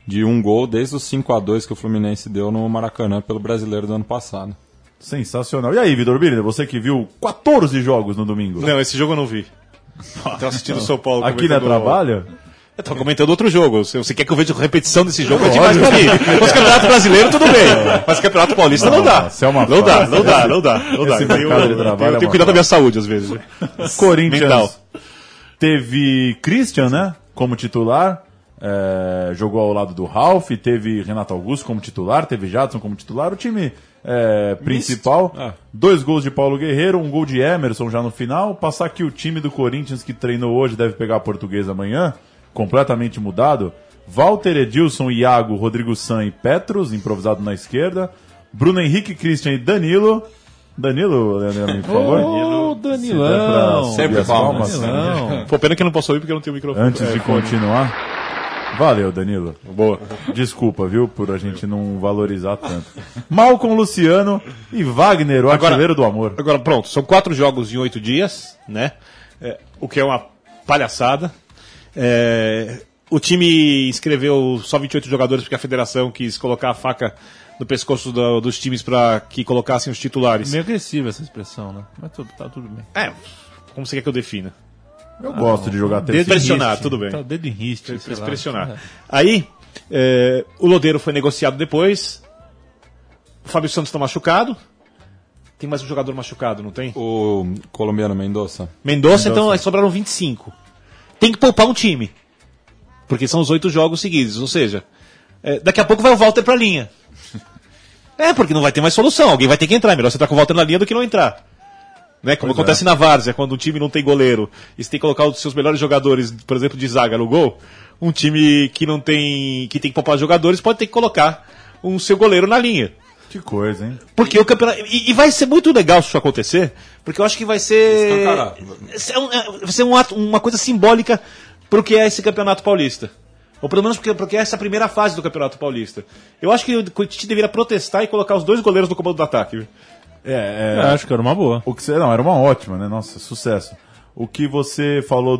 de um gol desde os 5-2 que o Fluminense deu no Maracanã pelo Brasileiro do ano passado. Sensacional. E aí, Vitor Birner, você que viu 14 jogos no domingo? Não, esse jogo eu não vi. Tô assistindo o São Paulo. Aqui não é trabalho? Eu tô comentando outro jogo. Se você quer que eu veja repetição desse jogo, é demais pra mim. Os campeonatos brasileiros, tudo bem. Mas campeonato paulista não dá. Isso é uma Não dá, farsa. não dá, não dá. Não dá. Esse Eu tenho mercado de trabalho é eu tenho uma que cuidar da minha saúde, às vezes. Corinthians Mental. teve Christian, né, como titular, jogou ao lado do Ralf, teve Renato Augusto como titular, teve Jadson como titular, o time principal, 2 gols de Paulo Guerreiro, 1 gol de Emerson já no final. Passar que o time do Corinthians que treinou hoje deve pegar a Portuguesa amanhã, completamente mudado. Walter, Edilson, Iago, Rodrigo San e Petros, improvisado na esquerda. Bruno Henrique, Christian e Danilo, Leandro, por favor. Danilão. Sempre palmas. Danilão. Pô, pena que eu não posso ouvir porque eu não tenho microfone. Antes de continuar, valeu, Danilo. Boa. Desculpa, viu, por a gente não valorizar tanto. Malcom, Luciano e Wagner, o artilheiro do amor. Agora, pronto, são 4 jogos em 8 dias, né? O que é uma palhaçada. O time inscreveu só 28 jogadores porque a federação quis colocar a faca no pescoço dos times para que colocassem os titulares. Meio agressiva essa expressão, né? Mas tá tudo bem. Como você quer que eu defina? Eu gosto de jogar Dedo terceiro. pressionar, tudo bem. Tá o dedo em riste. sei lá. Pressionar. Aí, o Lodeiro foi negociado depois. O Fábio Santos está machucado. Tem mais um jogador machucado, não tem? O colombiano Mendoza. Mendonça, então aí sobraram 25. Tem que poupar um time. Porque são os 8 jogos seguidos. Ou seja, daqui a pouco vai o Walter pra linha. Porque não vai ter mais solução. Alguém vai ter que entrar. É melhor você estar com o Walter na linha do que não entrar. Né? Como acontece na várzea, quando um time não tem goleiro e você tem que colocar os seus melhores jogadores, por exemplo, de zaga no gol, um time que não tem. Que tem que poupar jogadores pode ter que colocar o seu goleiro na linha. Que coisa, hein? Porque o campeonato. E vai ser muito legal se isso acontecer, porque eu acho que vai ser. Vai ser uma coisa simbólica pro que é esse Campeonato Paulista. Ou pelo menos porque é essa primeira fase do Campeonato Paulista. Eu acho que o Tite deveria protestar e colocar os 2 goleiros no comando do ataque. Viu? Acho que era uma boa. Não, era uma ótima, né? Nossa, sucesso. O que você falou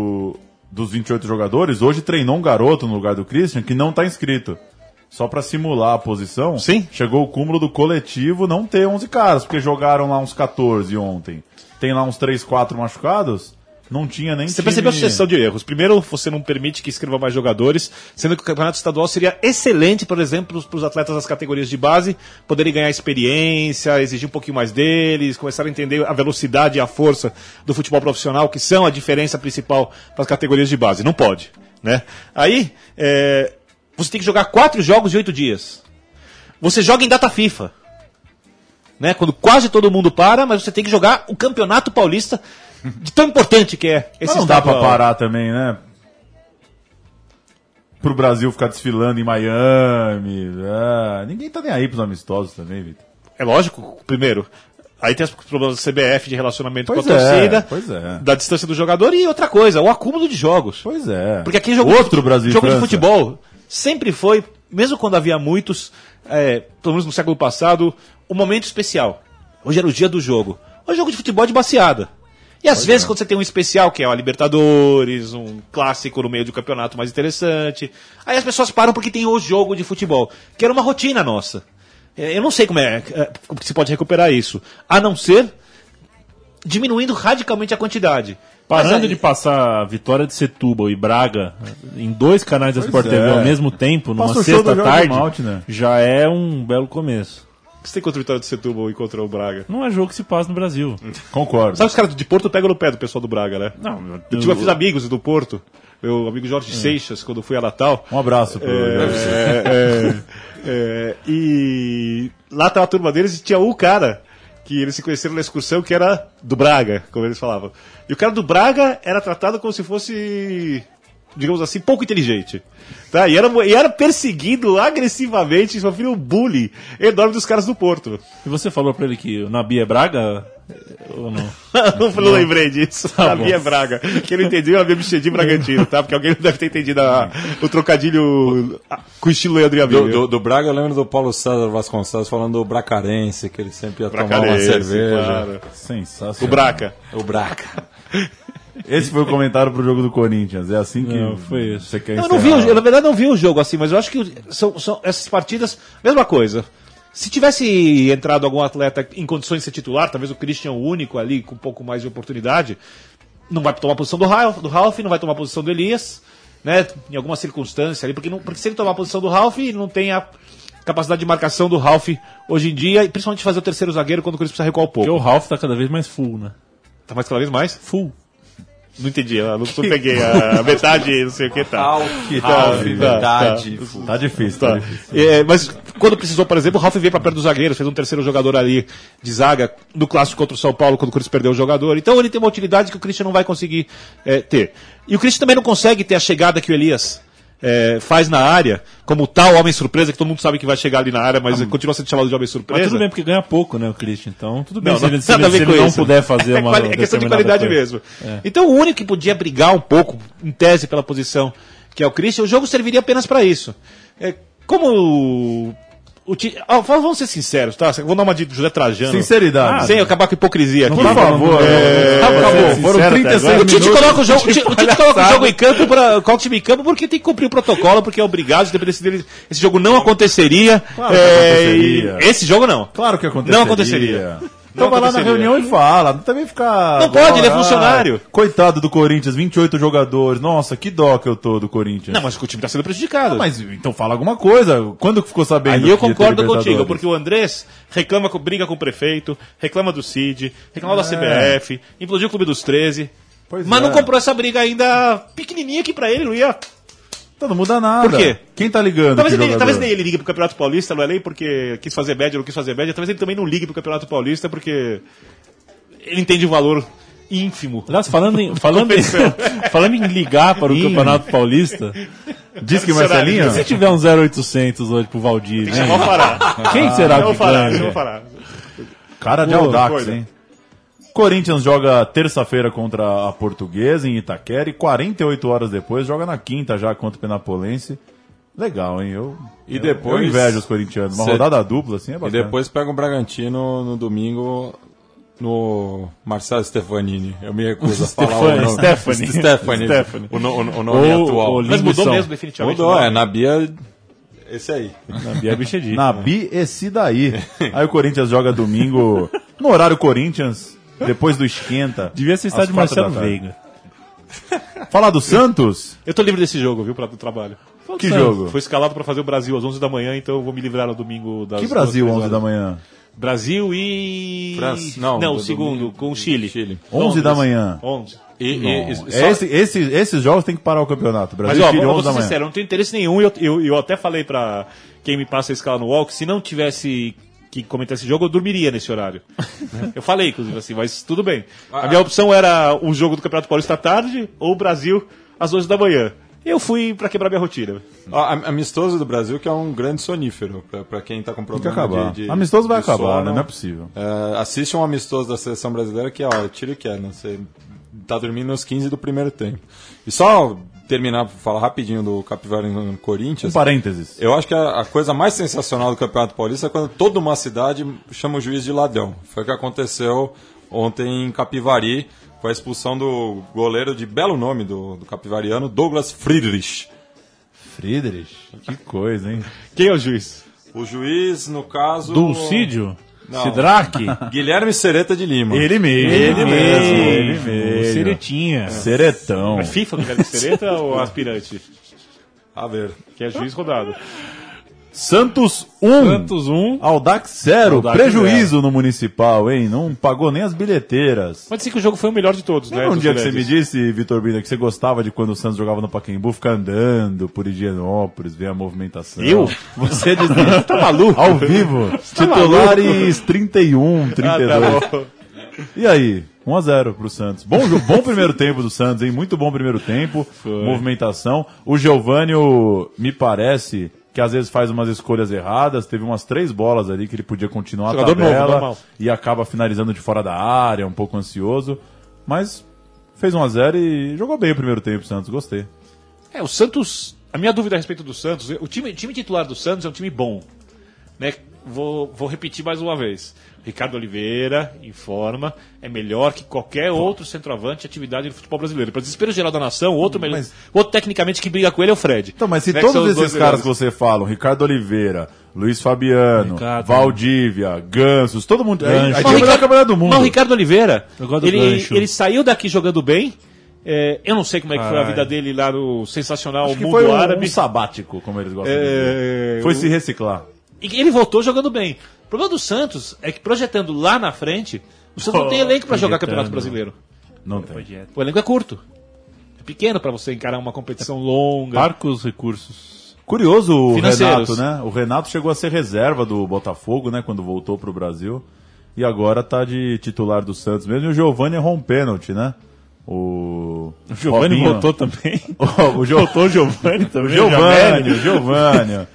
dos 28 jogadores, hoje treinou um garoto no lugar do Christian que não tá inscrito. Só pra simular a posição, Sim. Chegou o cúmulo do coletivo não ter 11 caras, porque jogaram lá uns 14 ontem. Tem lá uns 3, 4 machucados, não tinha nem Você time... percebeu a sucessão de erros. Primeiro, você não permite que escreva mais jogadores, sendo que o Campeonato Estadual seria excelente, por exemplo, para os atletas das categorias de base poderem ganhar experiência, exigir um pouquinho mais deles, começar a entender a velocidade e a força do futebol profissional, que são a diferença principal para as categorias de base. Não pode, né? Aí, você tem que jogar 4 jogos em 8 dias. Você joga em data FIFA. Né? Quando quase todo mundo para, mas você tem que jogar o Campeonato Paulista de tão importante que é esse Mas não dá pra estadual. parar também, né? Pro Brasil ficar desfilando em Miami. Ninguém tá nem aí pros amistosos também, Vitor. É lógico, primeiro. Aí tem os problemas da CBF de relacionamento Pois com a torcida, pois é. da distância do jogador e outra coisa, o acúmulo de jogos. Pois é. Porque aqui jogo, Outro Brasil e jogo de França. futebol sempre foi, mesmo quando havia muitos, pelo menos no século passado, um momento especial. Hoje era o dia do jogo. Hoje jogo de futebol é de baseada. E às vezes quando você tem um especial, que é a Libertadores, um clássico no meio de um campeonato mais interessante, aí as pessoas param porque tem o jogo de futebol, que era uma rotina nossa. Eu não sei como que se pode recuperar isso, a não ser diminuindo radicalmente a quantidade. Parando de passar a vitória de Setúbal e Braga em 2 canais da Sport TV ao mesmo tempo, numa Passa o show do Jorge sexta-tarde, Maltner. já é um belo começo. O que você tem contra o Vitória de Setúbal e contra o Braga? Não é jogo que se passa no Brasil. Concordo. Sabe os caras de Porto pegam no pé do pessoal do Braga, né? Não, Eu fiz amigos do Porto, meu amigo Jorge Seixas, quando fui a Natal. Um abraço pro E lá tava a turma deles e tinha um cara que eles se conheceram na excursão que era do Braga, como eles falavam. E o cara do Braga era tratado como se fosse, digamos assim, pouco inteligente. Tá? E era perseguido agressivamente, sofreu um bullying enorme dos caras do Porto. E você falou pra ele que o Nabi é Braga? Ou não? Não lembrei disso. Tá bom. Nabi é Braga. Quem não entendeu é a Bichedi Bragantino, tá? Porque alguém não deve ter entendido o trocadilho com o estilo Leandro e Amigo. Do Braga eu lembro do Paulo César Vasconcelos falando do Bracarense, que ele sempre ia tomar uma Bracarense, cerveja. claro. Sensacional. O Braca. O Braca. Esse foi o comentário pro jogo do Corinthians. É assim que Não, foi isso. você quer Eu não vi, eu, na verdade não vi o jogo assim, mas eu acho que são essas partidas, mesma coisa. Se tivesse entrado algum atleta em condições de ser titular, talvez o Christian o único ali, com um pouco mais de oportunidade, não vai tomar a posição do Ralf, não vai tomar a posição do Elias, né? Em alguma circunstância ali, porque se ele tomar a posição do Ralf, ele não tem a capacidade de marcação do Ralf hoje em dia, e principalmente fazer o terceiro zagueiro quando o Corinthians precisa recuar um pouco. Porque o Ralf tá cada vez mais full, né? Tá mais cada vez mais? Full. Não entendi, eu não peguei a metade, não sei o que tá. Ralf, verdade. Tá difícil, Tá. Mas quando precisou, por exemplo, o Ralf veio pra perto dos zagueiros, fez um terceiro jogador ali de zaga no clássico contra o São Paulo, quando o Corinthians perdeu o jogador. Então ele tem uma utilidade que o Christian não vai conseguir ter. E o Christian também não consegue ter a chegada que o Elias faz na área, como tal homem surpresa, que todo mundo sabe que vai chegar ali na área, mas continua sendo chamado de homem surpresa. Mas tudo bem, porque ganha pouco, né, o Christian. Então, tudo bem Não, se ele, se nada a ver ele com não isso. puder fazer uma É questão de determinada qualidade coisa. mesmo. Então o único que podia brigar um pouco, em tese, pela posição que é o Christian, o jogo serviria apenas para isso. Como vamos ser sinceros, tá? Vou dar uma de José Trajano. Sinceridade. Sem acabar com hipocrisia aqui. Por favor. Acabou. Foram 36 O Tite minutos. coloca o jogo em campo, coloca o time em campo porque tem que cumprir o protocolo, porque é obrigado, se dependesse dele, esse jogo não aconteceria. Claro que aconteceria. Esse jogo não. Claro que aconteceria. Não aconteceria. Então vai lá na aconteceria. reunião e fala. Também ficar... Não pode, ele é funcionário. Coitado do Corinthians, 28 jogadores. Nossa, que dó que eu tô do Corinthians. Não, mas o time tá sendo prejudicado. Mas então fala alguma coisa. Quando que ficou sabendo? Aí que eu ia ter concordo Libertadores? contigo, porque o Andrés briga com o prefeito, reclama do CID, reclama da CBF, implodiu o Clube dos 13, Pois mas é. não comprou essa briga ainda pequenininha aqui pra ele, não ia. Então não muda nada. Por quê? Quem tá ligando? Talvez nem ele ligue pro Campeonato Paulista, não é nem porque quis fazer média ou não quis fazer média, talvez ele também não ligue pro Campeonato Paulista porque ele entende o valor ínfimo. Aliás, falando em ligar para o Campeonato Paulista, Diz que Marcelinho? se tiver um 0800 hoje pro Valdir, né? Vamos parar. Quem será Vamos que parar, ganha? vamos parar. Cara de Pô, Audax, foi, hein? Corinthians joga terça-feira contra a Portuguesa em Itaquera e 48 horas depois joga na quinta já contra o Penapolense. Legal, hein? Eu invejo os corintianos. Uma rodada dupla assim é E bacana. depois pega o Bragantino no domingo no Marcelo Stefanini. Eu me recuso a falar o nome. Stephanie. O nome atual. Ou Mas mudou Linguição. mesmo, definitivamente. Mudou, na Bia... Esse aí. Na Bia Bichedi. Nabi, esse daí. Aí o Corinthians joga domingo no horário Corinthians, depois do esquenta. Devia ser às estádio 4 Marcelo da tarde. Veiga. Falar do Santos? Eu tô livre desse jogo, viu, do trabalho. Que jogo? Foi escalado pra fazer o Brasil às 11 da manhã, então eu vou me livrar no domingo das Que Brasil, 2, 11 da manhã? Brasil e... França. Não, Não, o segundo, domingo. com o Chile. 11 da manhã. 11. Esses jogos tem que parar o campeonato. Mas, Brasil ó, e Chile, vou 11 da ser manhã. sincero, eu não tenho interesse nenhum e eu até falei pra quem me passa a escala no walk, se não tivesse que comentar esse jogo, eu dormiria nesse horário. Eu falei, inclusive, assim, mas tudo bem. A minha opção era o jogo do Campeonato Paulista à tarde ou o Brasil às 11 da manhã. Eu fui pra quebrar minha rotina. Amistoso do Brasil, que é um grande sonífero, pra quem tá com Tem que problema acabar. de Amistoso vai de acabar, sono. né? Não é possível. Assiste um amistoso da seleção brasileira que, ó, tira e queda. Você tá dormindo nos 15 do primeiro tempo. E só terminar, falar rapidinho do Capivara no Corinthians. Um parênteses. Eu acho que a coisa mais sensacional do Campeonato Paulista é quando toda uma cidade chama o juiz de ladrão. Foi o que aconteceu ontem em Capivari, com a expulsão do goleiro de belo nome do capivariano, Douglas Friedrich. Friedrich? Que coisa, hein? Quem é o juiz? O juiz, no caso... Dulcídio? Não. Sidraque? Guilherme Sereta de Lima. Ele mesmo. Ele mesmo. Seretinha. Seretão. É FIFA, Guilherme Sereta ou aspirante? A ver. Que é juiz rodado. Santos 1. Santos 1. Audax 0. Audax Prejuízo no Municipal, hein? Não pagou nem as bilheteiras. Pode ser que o jogo foi o melhor de todos, né? Lembra um dos dia que você me grandes. disse, Vitor Bina, que você gostava de quando o Santos jogava no Pacaembu, ficar andando por Higienópolis, ver a movimentação? Eu? Você dizia, tá maluco? Ao vivo. Titulares 31, 32. Ah, tá bom. E aí? 1-0 pro Santos. Bom primeiro tempo do Santos, hein? Muito bom primeiro tempo. Movimentação. O Geovânio, me parece que às vezes faz umas escolhas erradas. Teve umas 3 bolas ali que ele podia continuar a Jogador novo, tabela normal. e acaba finalizando de fora da área, um pouco ansioso. Mas fez 1-0 e jogou bem o primeiro tempo, o Santos. Gostei. O Santos... A minha dúvida a respeito do Santos... O time titular do Santos é um time bom. Né? Vou repetir mais uma vez. Ricardo Oliveira, em forma, é melhor que qualquer outro centroavante de atividade no futebol brasileiro. Para desespero geral da nação, outro tecnicamente que briga com ele é o Fred. Então, mas se Né, que são todos os dois esses caras que melhores. você fala, Ricardo Oliveira, Luiz Fabiano, Ricardo. Valdívia, Gansos, todo mundo. Aí Gancho. tinha o melhor campeonato do mundo. Mas o Ricardo Oliveira, Eu gosto do ele Gancho. saiu daqui jogando bem. Eu não sei como é que foi a Caralho. vida dele lá no sensacional Acho que mundo foi árabe. um sabático, como eles gostam de dizer. Foi se reciclar. E ele voltou jogando bem. O problema do Santos é que projetando lá na frente, o Santos não tem elenco para jogar Campeonato Brasileiro. Não tem. O elenco é curto. É pequeno para você encarar uma competição longa. Parcos recursos. Curioso o Financeiros. Renato, né? O Renato chegou a ser reserva do Botafogo, né? Quando voltou pro Brasil. E agora tá de titular do Santos mesmo. E o Giovani errou um pênalti, né? O Giovani Robinho- voltou também. O Voltou o Giovani também. Giovani.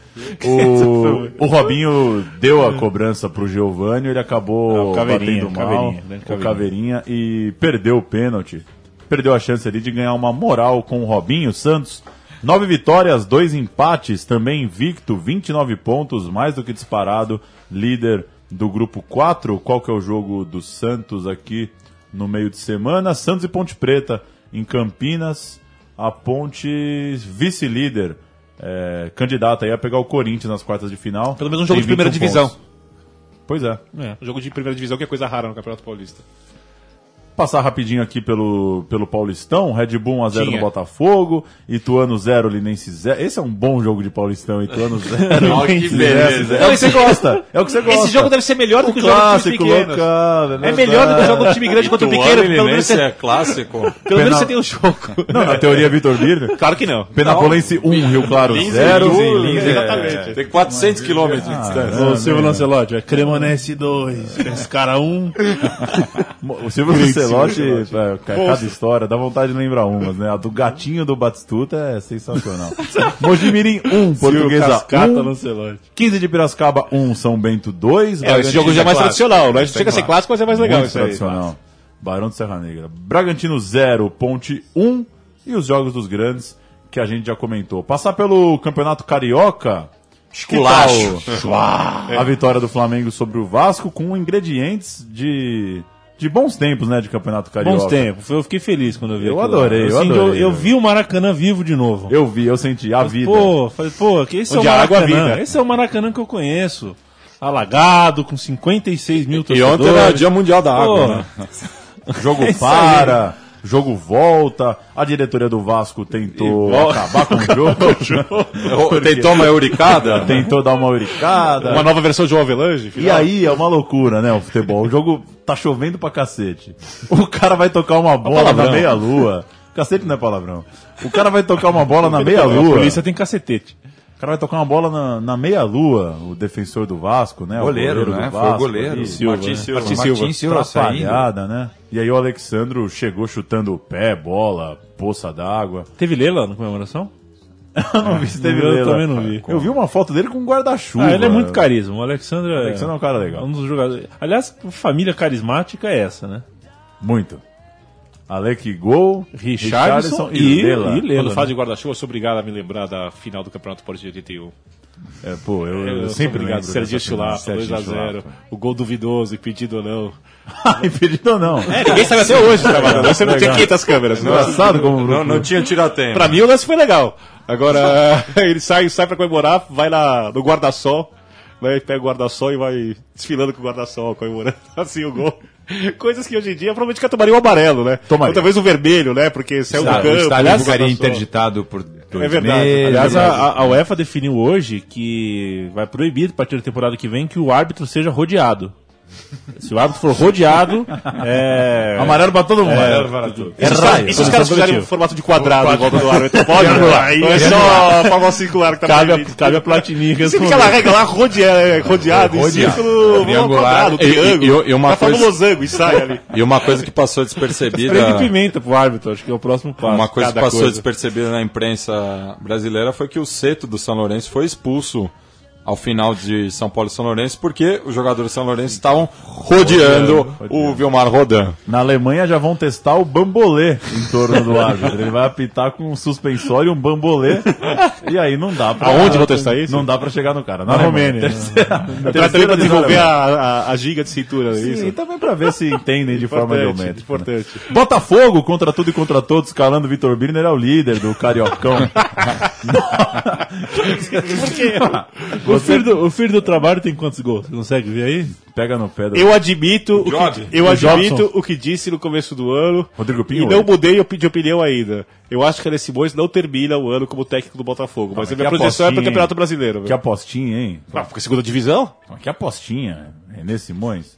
O Robinho deu a cobrança pro Giovani, ele acabou o Caveirinha, batendo mal, Caveirinha, né? o Caveirinha, e perdeu o pênalti. Perdeu a chance ali de ganhar uma moral com o Robinho. Santos, 9 vitórias, 2 empates, também invicto, 29 pontos, mais do que disparado, líder do grupo 4. Qual que é o jogo do Santos aqui no meio de semana? Santos e Ponte Preta, em Campinas. A Ponte, vice-líder, candidata aí a pegar o Corinthians nas quartas de final. Pelo menos um jogo Tem de primeira 21 divisão. pontos. Pois é. Um jogo de primeira divisão que é coisa rara no Campeonato Paulista. Passar rapidinho aqui pelo Paulistão, Red Bull 1-0 no Tinha. Botafogo, Ituano 0, Linense 0. Esse é um bom jogo de Paulistão, Ituano 0, Olha que Linense beleza. 0. É o que você gosta, é o que você gosta. Esse jogo deve ser melhor do que o jogo de times Clássico pequenos. local, É melhor do que o jogo do time grande contra o pequeno. Pelo menos Esse você, é clássico. pelo menos Penal. você tem o jogo. Não, na teoria Vitor Birner. Claro que não. Penapolense 1, Rio Claro 0. Exatamente. Tem 400 quilômetros de distância. Ô, Silvio Lancelotti, é Cremonese 2, esse cara 1. O Silvio Lancelotti, cada história, dá vontade de lembrar umas, né? A do gatinho do Batistuta é sensacional. Mojimirim 1, Portuguesa Cascata 1, Lancelotti. 15 de Piracicaba 1, São Bento 2. Esse jogo já é mais tradicional, né? Chega a ser clássico, mas é mais legal Muito isso aí. tradicional. Barão de Serra Negra. Bragantino 0, Ponte 1 e os jogos dos grandes que a gente já comentou. Passar pelo Campeonato Carioca. Esculacho. Que tal a vitória do Flamengo sobre o Vasco com ingredientes de bons tempos, né, de Campeonato Carioca. Bons tempos, eu fiquei feliz quando eu vi Eu aquilo adorei, lá. eu Assim, adorei. eu vi o Maracanã vivo de novo. Eu vi, eu senti a vida. Pô, falei, pô, que esse é o Onde a água Maracanã. vive. Esse é o Maracanã que eu conheço. Alagado, com 56 mil E torcedores. ontem era Dia Mundial da Água, Pô, né? Jogo É isso para, jogo volta. A diretoria do Vasco tentou acabar com o jogo. Tentou uma euricada? Tentou dar uma euricada. Uma nova versão de João Avelange. E aí é uma loucura, né, o futebol. O jogo tá chovendo pra cacete. O cara vai tocar uma bola na palavrão. meia-lua. Cacete não é palavrão. O cara vai tocar uma bola na a meia-lua. polícia tem cacetete. O cara vai tocar uma bola na meia-lua, o defensor do Vasco, né? Goleiro, o goleiro né? do Foi o Vasco goleiro. ali. Silva, Martin né? Silva. Martin Silva saindo. Atrapalhada, né? E aí o Alexandro chegou chutando o pé, bola, poça d'água. Teve Lela na comemoração? Eu não vi se teve Eu Lela. também não vi. Eu vi uma foto dele com um guarda-chuva. Ah, ele é muito carisma. O Alexandre O Alexandre é um cara legal. um dos jogadores. Aliás, família carismática é essa, né? Muito. Alec Gol, Richarlison e Lela. e Lela. Quando fala de guarda-chuva, eu sou obrigado a me lembrar da final do Campeonato Paulista de 81. Pô, eu Eu sempre lembro. Serginho dessa final, Chulapa, Serginho 2x0. O gol duvidoso, impedido ou não. Chulapa. Impedido ou não? Ninguém sabe até hoje, trabalhando. Você não tinha 500 câmeras. Engraçado como o Não, grupo. não tinha tiratempo. Pra mim o lance foi legal. Agora, ele sai pra comemorar, vai no guarda-sol, né, pega o guarda-sol e vai desfilando com o guarda-sol, comemorando assim o gol. Coisas que hoje em dia provavelmente tomaria o amarelo, né? Tomaria. Ou talvez o vermelho, né? Porque saiu do O campo. estádio aliás, ficaria guarda-sol. interditado por 2 verdade. meses. Aliás, a UEFA definiu hoje que vai proibir, a partir da temporada que vem, que o árbitro seja rodeado. Se o árbitro for rodeado, Amarelo pra todo mundo. E se os caras fizerem um formato de quadrado em volta do árbitro, pode? Aí é só a forma circular que tá proibido. cabe a Platini. Se fica aquela regra lá, rodeado, em círculo, vamos ao Triangular. quadrado, triângulo. E uma Vai fazer um coisa- losango e sai ali. E uma coisa que passou Spray de despercebida. pimenta pro árbitro, acho que é o próximo passo. Uma coisa que cada passou coisa. despercebida na imprensa brasileira foi que o Seto do São Lourenço foi expulso ao final de São Paulo e São Lourenço, porque os jogadores de São Lourenço estavam rodeando o Vilmar Rodan. Na Alemanha já vão testar o bambolê em torno do árbitro. Ele vai apitar com um suspensório e um bambolê. E aí não dá pra... Aonde vão testar isso? Não dá pra chegar no cara. Na Romênia. Pra também pra desenvolver a giga de cintura, Sim, isso? e também pra ver se entendem de forma geométrica. Importante. Botafogo, contra tudo e contra todos, escalando o Vitor Birner, é o líder do Cariocão. O filho do trabalho tem quantos gols? Você consegue ver aí? Pega no pé do Eu admito, Jobson. o que disse no começo do ano. Rodrigo Pinho. E não mudei de opinião ainda. Eu acho que René Simões não termina o ano como técnico do Botafogo. Mas a minha que projeção é pro apostinha, Campeonato Brasileiro. Que apostinha, hein? Porque segunda divisão? Que apostinha, René Simões.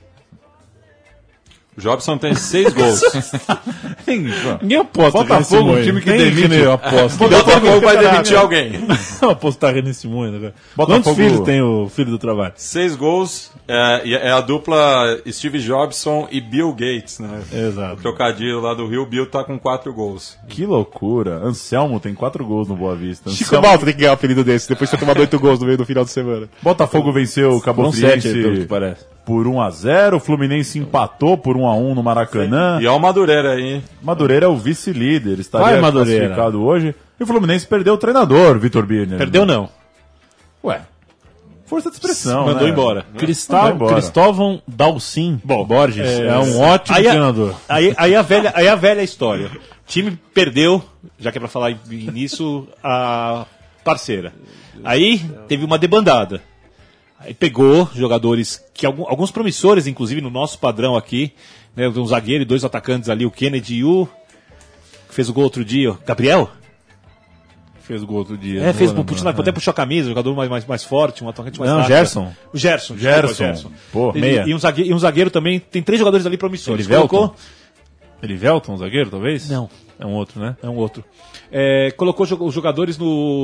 O Jobson tem 6 gols. Ninguém aposta. Botafogo, um time que demite. Eu aposto. O Botafogo vai demitir alguém. Apostar René Simões agora. Botafogo- Quantos filhos tem o filho do trabalho? 6 gols, é a dupla Steve Jobson e Bill Gates, né? Exato. O trocadilho lá do Rio, Bill tá com 4 gols. Que loucura. Anselmo tem 4 gols no Boa Vista. Chico Anselmo... Malta tem que ganhar um apelido desse, depois de ter tomado 8 gols no meio do final de semana. Botafogo venceu o Cabo Foram 7, pelo Friense que parece. por 1-0. O Fluminense empatou por 1-1 no Maracanã. E olha o Madureira aí, hein? Madureira é o vice-líder. Estaria Vai, Madureira. classificado hoje. E o Fluminense perdeu o treinador, Vitor Birner. Perdeu não. Ué. Força de expressão, Mandou né? embora. Mandou embora. Cristóvão Dalcin Borges é um ótimo treinador. Aí a velha história. O time perdeu, já que é pra falar nisso, a parceira. Aí teve uma debandada. Aí pegou jogadores, que alguns promissores, inclusive no nosso padrão aqui, né, um zagueiro e 2 atacantes ali, o Kennedy e o... que fez o gol outro dia, o Gabriel? Fez gol outro dia. Fez, até puxou a camisa, jogador mais forte, um atacante mais Não, forte. Gerson. O Gerson. Gerson. Pô, meia. E um zagueiro também, tem 3 jogadores ali promissores. Elivelton? Elivelton, zagueiro, talvez? Não. É um outro, né? É um outro. Colocou os jogadores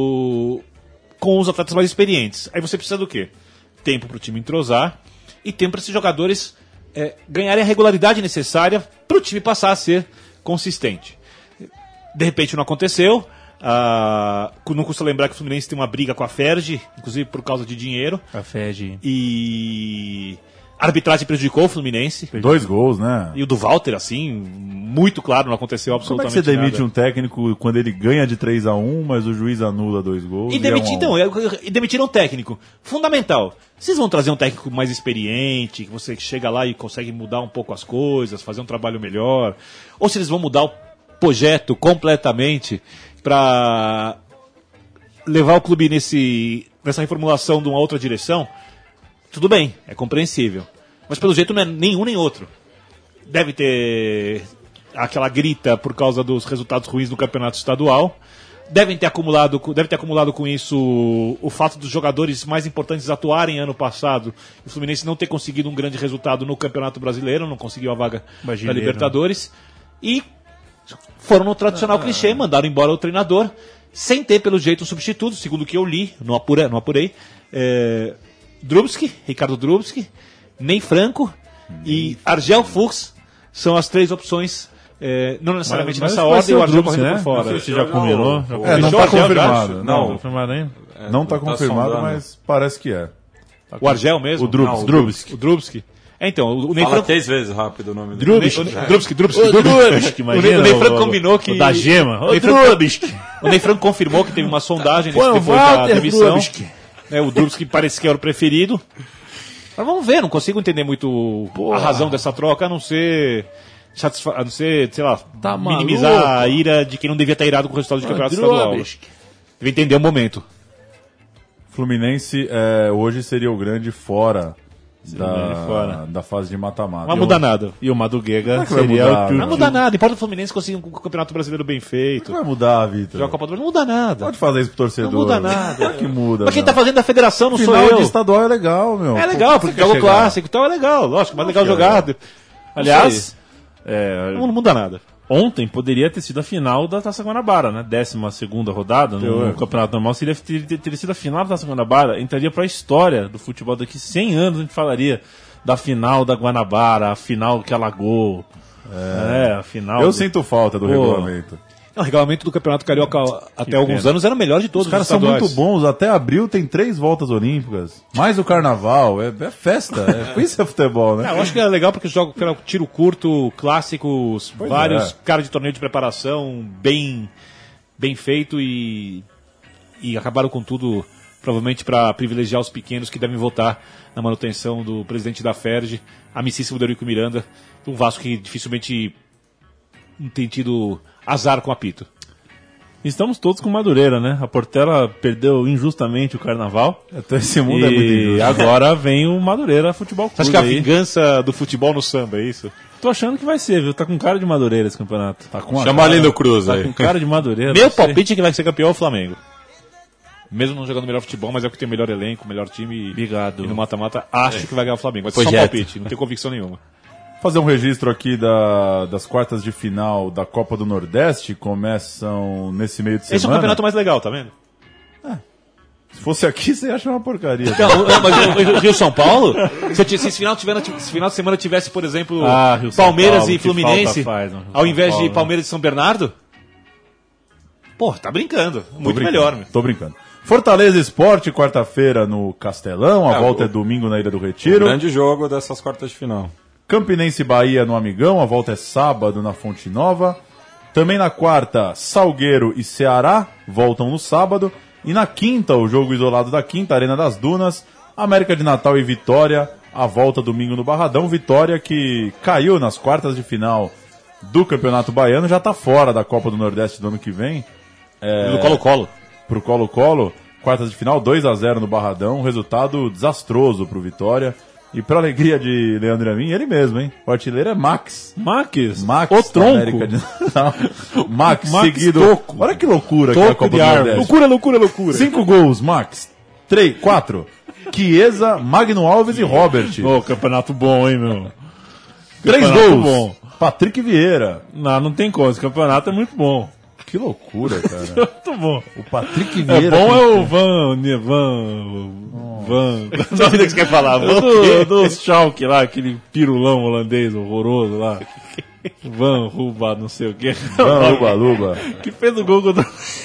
com os atletas mais experientes. Aí você precisa do quê? Tempo para o time entrosar e tempo para esses jogadores ganharem a regularidade necessária para o time passar a ser consistente. De repente não aconteceu. Não custa lembrar que o Fluminense tem uma briga com a Ferge, inclusive por causa de dinheiro. A Fed. E a arbitragem prejudicou o Fluminense. 2 gols, né? E o do Walter, assim, muito claro, não aconteceu Como é absolutamente que você demite nada. um técnico quando ele ganha de 3-1, mas o juiz anula 2 gols? E demitiram um técnico. Fundamental. Vocês vão trazer um técnico mais experiente, que você chega lá e consegue mudar um pouco as coisas, fazer um trabalho melhor. Ou se eles vão mudar o projeto completamente para levar o clube nessa reformulação de uma outra direção, tudo bem, é compreensível. Mas pelo jeito não é nenhum nem outro. Deve ter aquela grita por causa dos resultados ruins no campeonato estadual. Deve ter acumulado com isso o fato dos jogadores mais importantes atuarem ano passado. O Fluminense não ter conseguido um grande resultado no Campeonato Brasileiro, não conseguiu a vaga da Libertadores. E foram no tradicional clichê, mandaram embora o treinador, sem ter pelo jeito um substituto, segundo o que eu li, não apurei. Ricardo Drubski, Ney Franco e Argel Fuchs são as 3 opções. Não necessariamente nessa ordem, o Argel correndo por fora. Não sei se já combinou. Não está confirmado. Não, confirmado ainda. Não está confirmado, sondando. mas parece que é. O Argel mesmo? O Drubski. O Drubski. Então, o Ney Fala Franco... 3 vezes rápido o nome dele. Drubski. O Ney Franco combinou que... O da Gema. O Ney Franco confirmou que teve uma sondagem depois da demissão. O Drubski parece que era o preferido. Mas vamos ver, não consigo entender muito a razão dessa troca, a não ser, sei lá, minimizar a ira de quem não devia estar irado com o resultado de campeonato estadual. Deve entender o momento. Fluminense hoje seria o grande fora da fase de mata-mata. Não vai mudar nada. E o Maduguega que vai seria mudar? Não vai mudar nada. Importa o Fluminense conseguir um campeonato brasileiro bem feito. Não vai mudar, Vitor. Joga a Copa do Brasil, não muda nada. Pode fazer isso pro torcedor. Não muda nada. Claro que muda. Mas quem meu. tá fazendo da federação não sou Final eu. de estadual é legal, meu. É legal, porque joga o clássico e tal, é legal. Lógico, mais legal jogar. Aliás, Não muda nada. ontem poderia ter sido a final da Taça Guanabara, né? 12ª rodada no campeonato normal. Teria sido a final da Taça Guanabara. Entraria para a história do futebol. Daqui 100 anos a gente falaria da final da Guanabara, a final que alagou. A final. Eu sinto falta do regulamento. O regulamento do Campeonato Carioca até alguns anos era o melhor de todos Os caras os são estaduais. muito bons, até abril tem 3 voltas olímpicas, mais o carnaval, é festa, isso é futebol, né? Eu acho que é legal porque joga tiro curto, clássicos, Pois vários é. caras de torneio de preparação bem feito e acabaram com tudo, provavelmente para privilegiar os pequenos que devem votar na manutenção do presidente da FERJ, amicíssimo Eurico Miranda, um Vasco que dificilmente não tem tido azar com apito. Estamos todos com Madureira, né? A Portela perdeu injustamente o Carnaval. Então esse mundo é muito E injusto. agora vem o Madureira Futebol Você acha Clube que é a aí. vingança do futebol no samba, é isso? Tô achando que vai ser, viu? Tá com cara de Madureira esse campeonato. Tá com a Chama cara- ali no Cruz Tá aí. com cara de Madureira. Meu não sei. palpite é que vai ser campeão é o Flamengo. Mesmo não jogando melhor futebol, mas é o que tem o melhor elenco, o melhor time. Obrigado. E no mata-mata, acho que vai ganhar o Flamengo. Mas é só Projeto. palpite, não tenho convicção nenhuma. Fazer um registro aqui das quartas de final da Copa do Nordeste, começam nesse meio de semana. Esse é o campeonato mais legal, tá vendo? Se fosse aqui, você acha uma porcaria. Então, mas o Rio-São Paulo, se esse final de semana tivesse, por exemplo, Rio-São Palmeiras Paulo, e que Fluminense, falta faz no Rio-São ao invés Paulo, de né? Palmeiras e São Bernardo, porra, tá brincando. Muito brincando, melhor, meu. Tô brincando. Fortaleza Esporte, quarta-feira no Castelão, a volta é domingo na Ilha do Retiro. Grande jogo dessas quartas de final. Campinense e Bahia no Amigão, a volta é sábado na Fonte Nova. Também na quarta, Salgueiro e Ceará voltam no sábado. E na quinta, o jogo isolado da quinta, Arena das Dunas, América de Natal e Vitória, a volta domingo no Barradão. Vitória que caiu nas quartas de final do Campeonato Baiano, já está fora da Copa do Nordeste do ano que vem. Do Colo-Colo. Pro Colo-Colo, quartas de final, 2-0 no Barradão, resultado desastroso pro Vitória. E pra alegria de Leandro e a mim, ele mesmo, hein? O artilheiro é Max. Max, Max, o tronco. América de... Não. Max, Max seguido. Toco. Olha que loucura que é a Toco Copa de do árvore. Nordeste. Loucura. 5 gols, Max. 4. Chiesa, Magno Alves e Robert. Ô, campeonato bom, hein, meu? 3 campeonato gols. bom. Patrick Vieira. Não tem como. Esse campeonato é muito bom. Que loucura, cara. Muito bom. O Patrick É Vieira. bom que- é o Van. Não sei o que você quer falar. Do Schalke lá, aquele pirulão holandês horroroso lá. Van Ruba, não sei o que. Van Luba. Que fez o gol contra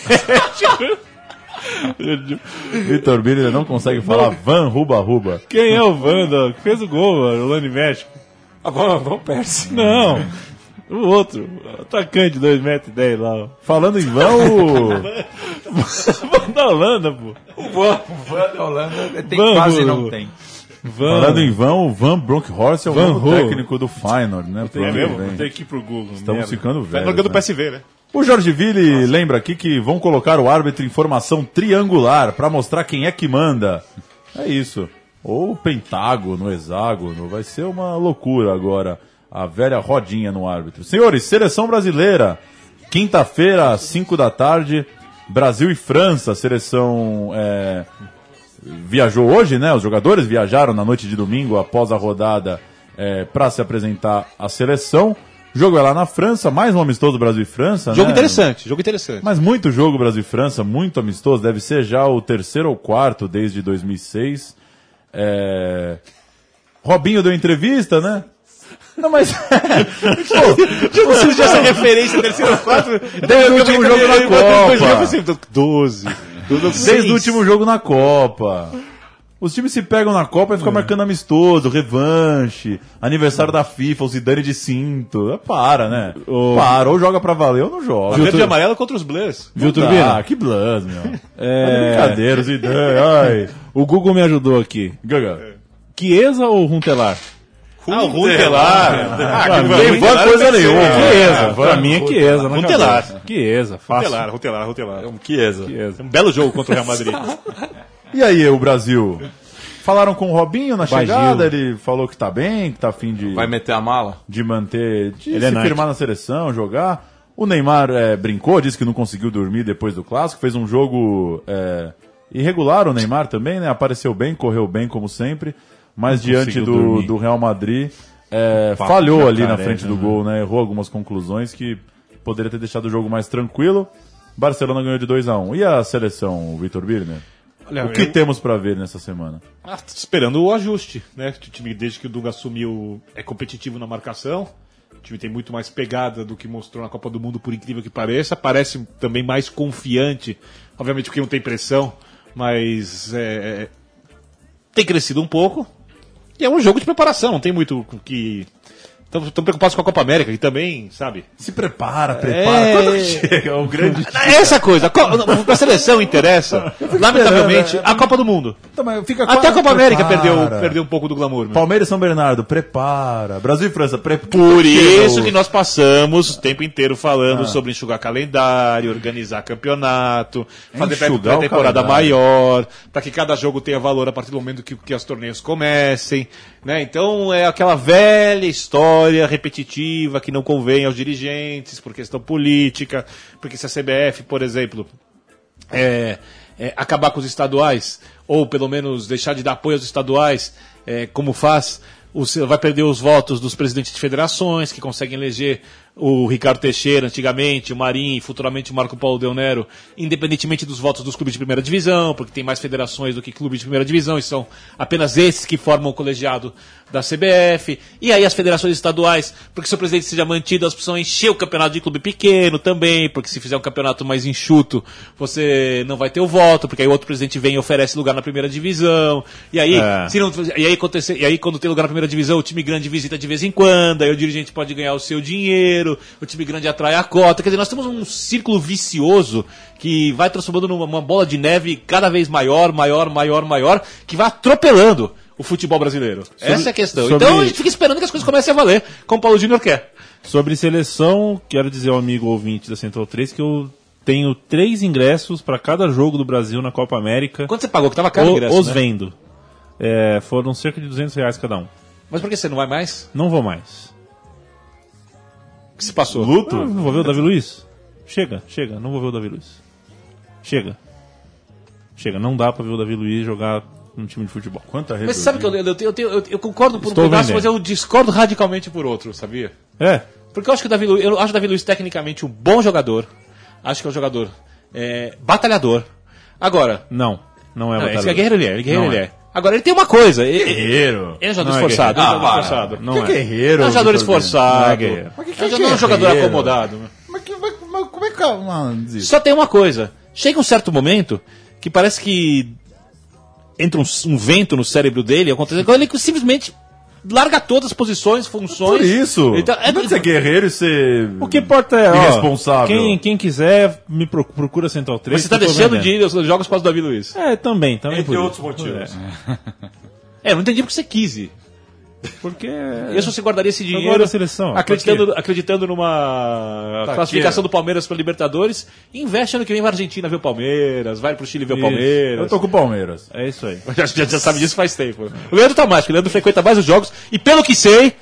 Vitor Bini não consegue falar Van Ruba. Quem é o Vanda? Que fez o gol, mano? Holanda e México. Vamos Percy. Não. O outro. O atacante, 2,10 metros lá. Ó. Falando em Van, o... Van da Holanda, pô. O Van da Holanda tem Van, quase Van. não tem. Falando em Van, o Van Bronckhorst é o Van novo Ho. técnico do Feyenoord, né? pro É ano que mesmo? vem. Vou ter que ir pro Google. Estamos merda. ficando Tá velhos. jogando né? PSV, né? O Jorge Ville lembra aqui que vão colocar o árbitro em formação triangular para mostrar quem é que manda. É isso. Ou pentágono, hexágono. Vai ser uma loucura agora. A velha rodinha no árbitro. Senhores, seleção brasileira. Quinta-feira, às 5 da tarde. Brasil e França. A seleção viajou hoje, né? Os jogadores viajaram na noite de domingo após a rodada para se apresentar à seleção. O jogo é lá na França, mais um amistoso Brasil e França, Jogo né? interessante. Mas muito jogo Brasil e França, muito amistoso, deve ser já o 3º ou 4º desde 2006. Robinho deu entrevista, né? Não, mas... Não surgiu essa referência terceiro 4. Desde o último jogo na Copa. 12. Desde o último jogo na Copa. Os times se pegam na Copa e ficam marcando amistoso, revanche, aniversário da FIFA, o Zidane de cinto. Para, né? Para, ou joga pra valer ou não joga. Verde e amarelo contra os Blues. Viu, Turbina? Ah, que blues, meu. Brincadeira, o Zidane, ai. O Google me ajudou aqui. Gaga. Chiesa ou Runtelar? Ah, o Runtelar. Tem van coisa nenhuma. Chiesa. Pra mim é Chiesa. na Runtelar. cabeça. Chiesa, fácil. Runtelar. É um Chiesa. Chiesa. Um belo jogo contra o Real Madrid. E aí, o Brasil? Falaram com o Robinho na Bagil. chegada, ele falou que tá bem, que tá a fim de, Vai meter a mala? de manter, de Ele se é Nike. firmar na seleção, jogar. O Neymar brincou, disse que não conseguiu dormir depois do Clássico, fez um jogo irregular o Neymar também, né? Apareceu bem, correu bem como sempre, mas diante conseguiu dormir. do Real Madrid, Papo falhou ali na jacaré, frente do né? gol, né? Errou algumas conclusões que poderia ter deixado o jogo mais tranquilo. Barcelona ganhou de 2-1. E a seleção, Vitor Birner? Olha, O que temos pra ver nessa semana? Tô esperando o ajuste, né? O time, desde que o Dunga assumiu, é competitivo na marcação. O time tem muito mais pegada do que mostrou na Copa do Mundo, por incrível que pareça. Parece também mais confiante, obviamente porque não tem pressão, mas tem crescido um pouco. E é um jogo de preparação, não tem muito o que... Estão preocupados com a Copa América, que também, sabe? Se prepara. Quando que chega o grande... Essa coisa, a seleção interessa, lamentavelmente, a Copa do Mundo. Até a Copa América perdeu um pouco do glamour. Meu. Palmeiras e São Bernardo, prepara. Brasil e França, prepara. Por isso que nós passamos o tempo inteiro falando sobre enxugar calendário, organizar campeonato, fazer pré-temporada maior, para que cada jogo tenha valor a partir do momento que os torneios comecem. Né? Então é aquela velha história repetitiva que não convém aos dirigentes por questão política, porque se a CBF, por exemplo, acabar com os estaduais, ou pelo menos deixar de dar apoio aos estaduais, como faz, vai perder os votos dos presidentes de federações, que conseguem eleger o Ricardo Teixeira antigamente, o Marinho e futuramente o Marco Paulo Del Nero, independentemente dos votos dos clubes de primeira divisão, porque tem mais federações do que clubes de primeira divisão, e são apenas esses que formam o colegiado da CBF, e aí as federações estaduais, porque se o presidente seja mantido, elas precisam encher o campeonato de clube pequeno também, porque se fizer um campeonato mais enxuto, você não vai ter o voto, porque aí o outro presidente vem e oferece lugar na primeira divisão, e aí, e aí quando tem lugar na primeira divisão, o time grande visita de vez em quando, aí o dirigente pode ganhar o seu dinheiro, o time grande atrai a cota. Quer dizer, nós temos um círculo vicioso que vai transformando numa bola de neve cada vez maior, que vai atropelando o futebol brasileiro. Essa é a questão. Então a gente fica esperando que as coisas comecem a valer, como o Paulo Júnior quer. Sobre seleção, quero dizer ao amigo ouvinte da Central 3 que eu tenho 3 ingressos para cada jogo do Brasil na Copa América. Quanto você pagou? Que tava caro o ingresso, Os né? vendo. Foram cerca de R$200 cada um. Mas por que você não vai mais? Não vou mais. O que se passou? Luto? Não vou ver o Davi Luiz? Chega, não vou ver o Davi Luiz. Chega, não dá pra ver o Davi Luiz jogar num time de futebol. Quanta Mas você sabe que eu concordo por um pedaço, mas eu discordo radicalmente por outro, sabia? Porque eu acho que o Davi Luiz tecnicamente um bom jogador. Acho que é um jogador batalhador. Agora... Não é batalhador. Esse guerreiro ele é. Agora, ele tem uma coisa. Guerreiro. Ele é um jogador esforçado. Não é guerreiro. É um jogador esforçado. Não é um jogador acomodado. Mas como é que... Não, só tem uma coisa. Chega um certo momento que parece que entra um vento no cérebro dele, acontece, ele simplesmente larga todas as posições, funções. Por isso. Então, não é ser guerreiro e ser... O que importa é... irresponsável. Quem quiser, me procura Central 3. Mas você está deixando de ir aos jogos por causa do Davi Luiz. Também Entre por outros motivos. Eu não entendi porque você quis ir. Porque... Isso você guardaria esse dinheiro Agora a seleção. acreditando numa classificação do Palmeiras para Libertadores, investe ano que vem na Argentina ver o Palmeiras, vai pro Chile ver o Palmeiras. Eu tô com o Palmeiras. É isso aí. Já sabe disso faz tempo. O Leandro tá mais, porque o Leandro frequenta mais os jogos e pelo que sei,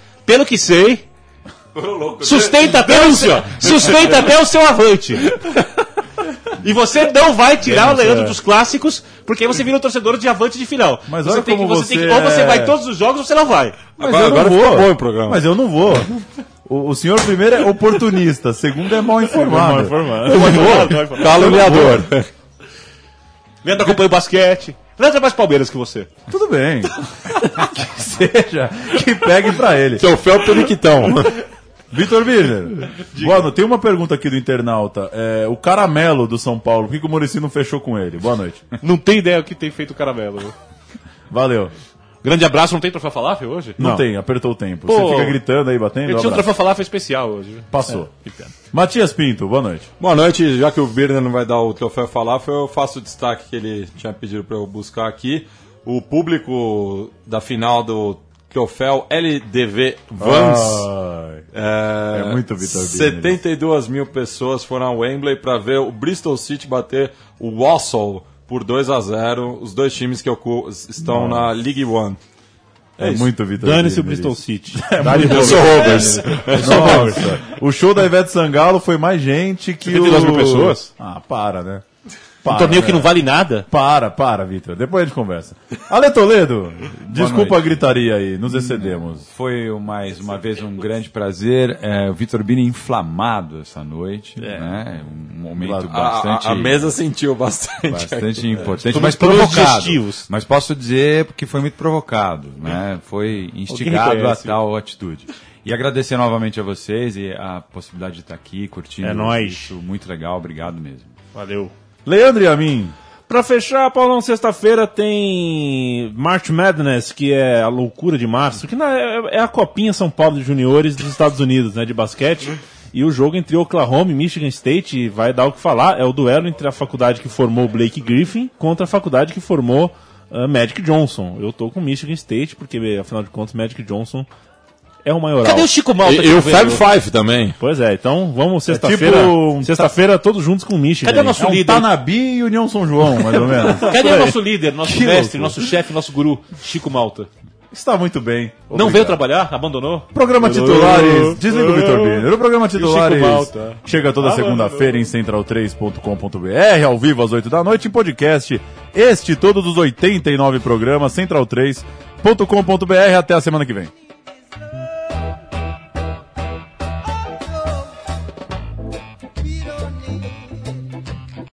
sustenta até o seu avante. E você não vai tirar o Leandro dos clássicos, porque aí você vira um torcedor de avante de final. Mas você olha tem como ou você vai todos os jogos ou você não vai. Mas Agora ficou bom o programa. Mas eu não vou. O senhor primeiro é oportunista, segundo é mal informado. Caluniador. Leandro acompanha o basquete. Leandro é mais Palmeiras que você. Tudo bem. Que seja, que pegue pra ele. Seu Felpo Niquitão. Vitor Birner, boa noite. Tem uma pergunta aqui do internauta. O Caramelo do São Paulo, por que o Muricy não fechou com ele? Boa noite. Não tem ideia o que tem feito o Caramelo. Valeu. Grande abraço, não tem troféu falafel hoje? Não tem, apertou o tempo. Pô, você fica gritando aí, batendo. Eu tinha um troféu falafel especial hoje. Passou. Matias Pinto, boa noite. Boa noite, já que o Birner não vai dar o troféu falafel, eu faço o destaque que ele tinha pedido para eu buscar aqui. O público da final do troféu LDV Vans. É muito Vitor Birner. 72 mil pessoas foram a Wembley para ver o Bristol City bater o Walsall por 2-0, os dois times que estão na League One. É muito Vitor Dane-se o Birner Bristol isso. City. Eu sou Roberts. Nossa, o show da Ivete Sangalo foi mais gente que 72 mil pessoas? Para, né? Um torneio que não vale nada? Para, Vitor. Depois a gente conversa. Ale Toledo, desculpa a gritaria aí, nos excedemos. Foi mais uma vez um grande prazer. O Vitor Bini inflamado essa noite. Né? Um momento bastante... A mesa sentiu bastante. Bastante importante, Foi mas muito provocado. digestivos. Mas posso dizer que foi muito provocado. Né? Foi instigado a reconhece. tal atitude. E agradecer novamente a vocês e a possibilidade de estar aqui curtindo. É nóis. Isso, muito legal, obrigado mesmo. Valeu. Leandro e a mim. Pra fechar, Paulão, sexta-feira tem March Madness, que é a loucura de março, que é a Copinha São Paulo de Juniores dos Estados Unidos, né, de basquete. E o jogo entre Oklahoma e Michigan State vai dar o que falar. É o duelo entre a faculdade que formou Blake Griffin contra a faculdade que formou Magic Johnson. Eu tô com Michigan State, porque afinal de contas Magic Johnson é o maioral. Cadê o Chico Malta? E o Fab Five também. Pois é, então vamos sexta-feira. Sexta-feira todos juntos com Michigan. Cadê o nosso É um líder? Tanabi e União São João, mais ou menos. Cadê o nosso líder, nosso Que mestre, loucura. nosso chefe, nosso guru, Chico Malta? Está muito bem. Não Obrigado. veio trabalhar? Abandonou? Programa Titulares, desliga o Vitor Biner. O programa Titulares Chico Malta. chega toda segunda-feira em central3.com.br, ao vivo às 8 da noite, em podcast. Este e todos os 89 programas, central3.com.br. Até a semana que vem. We don't need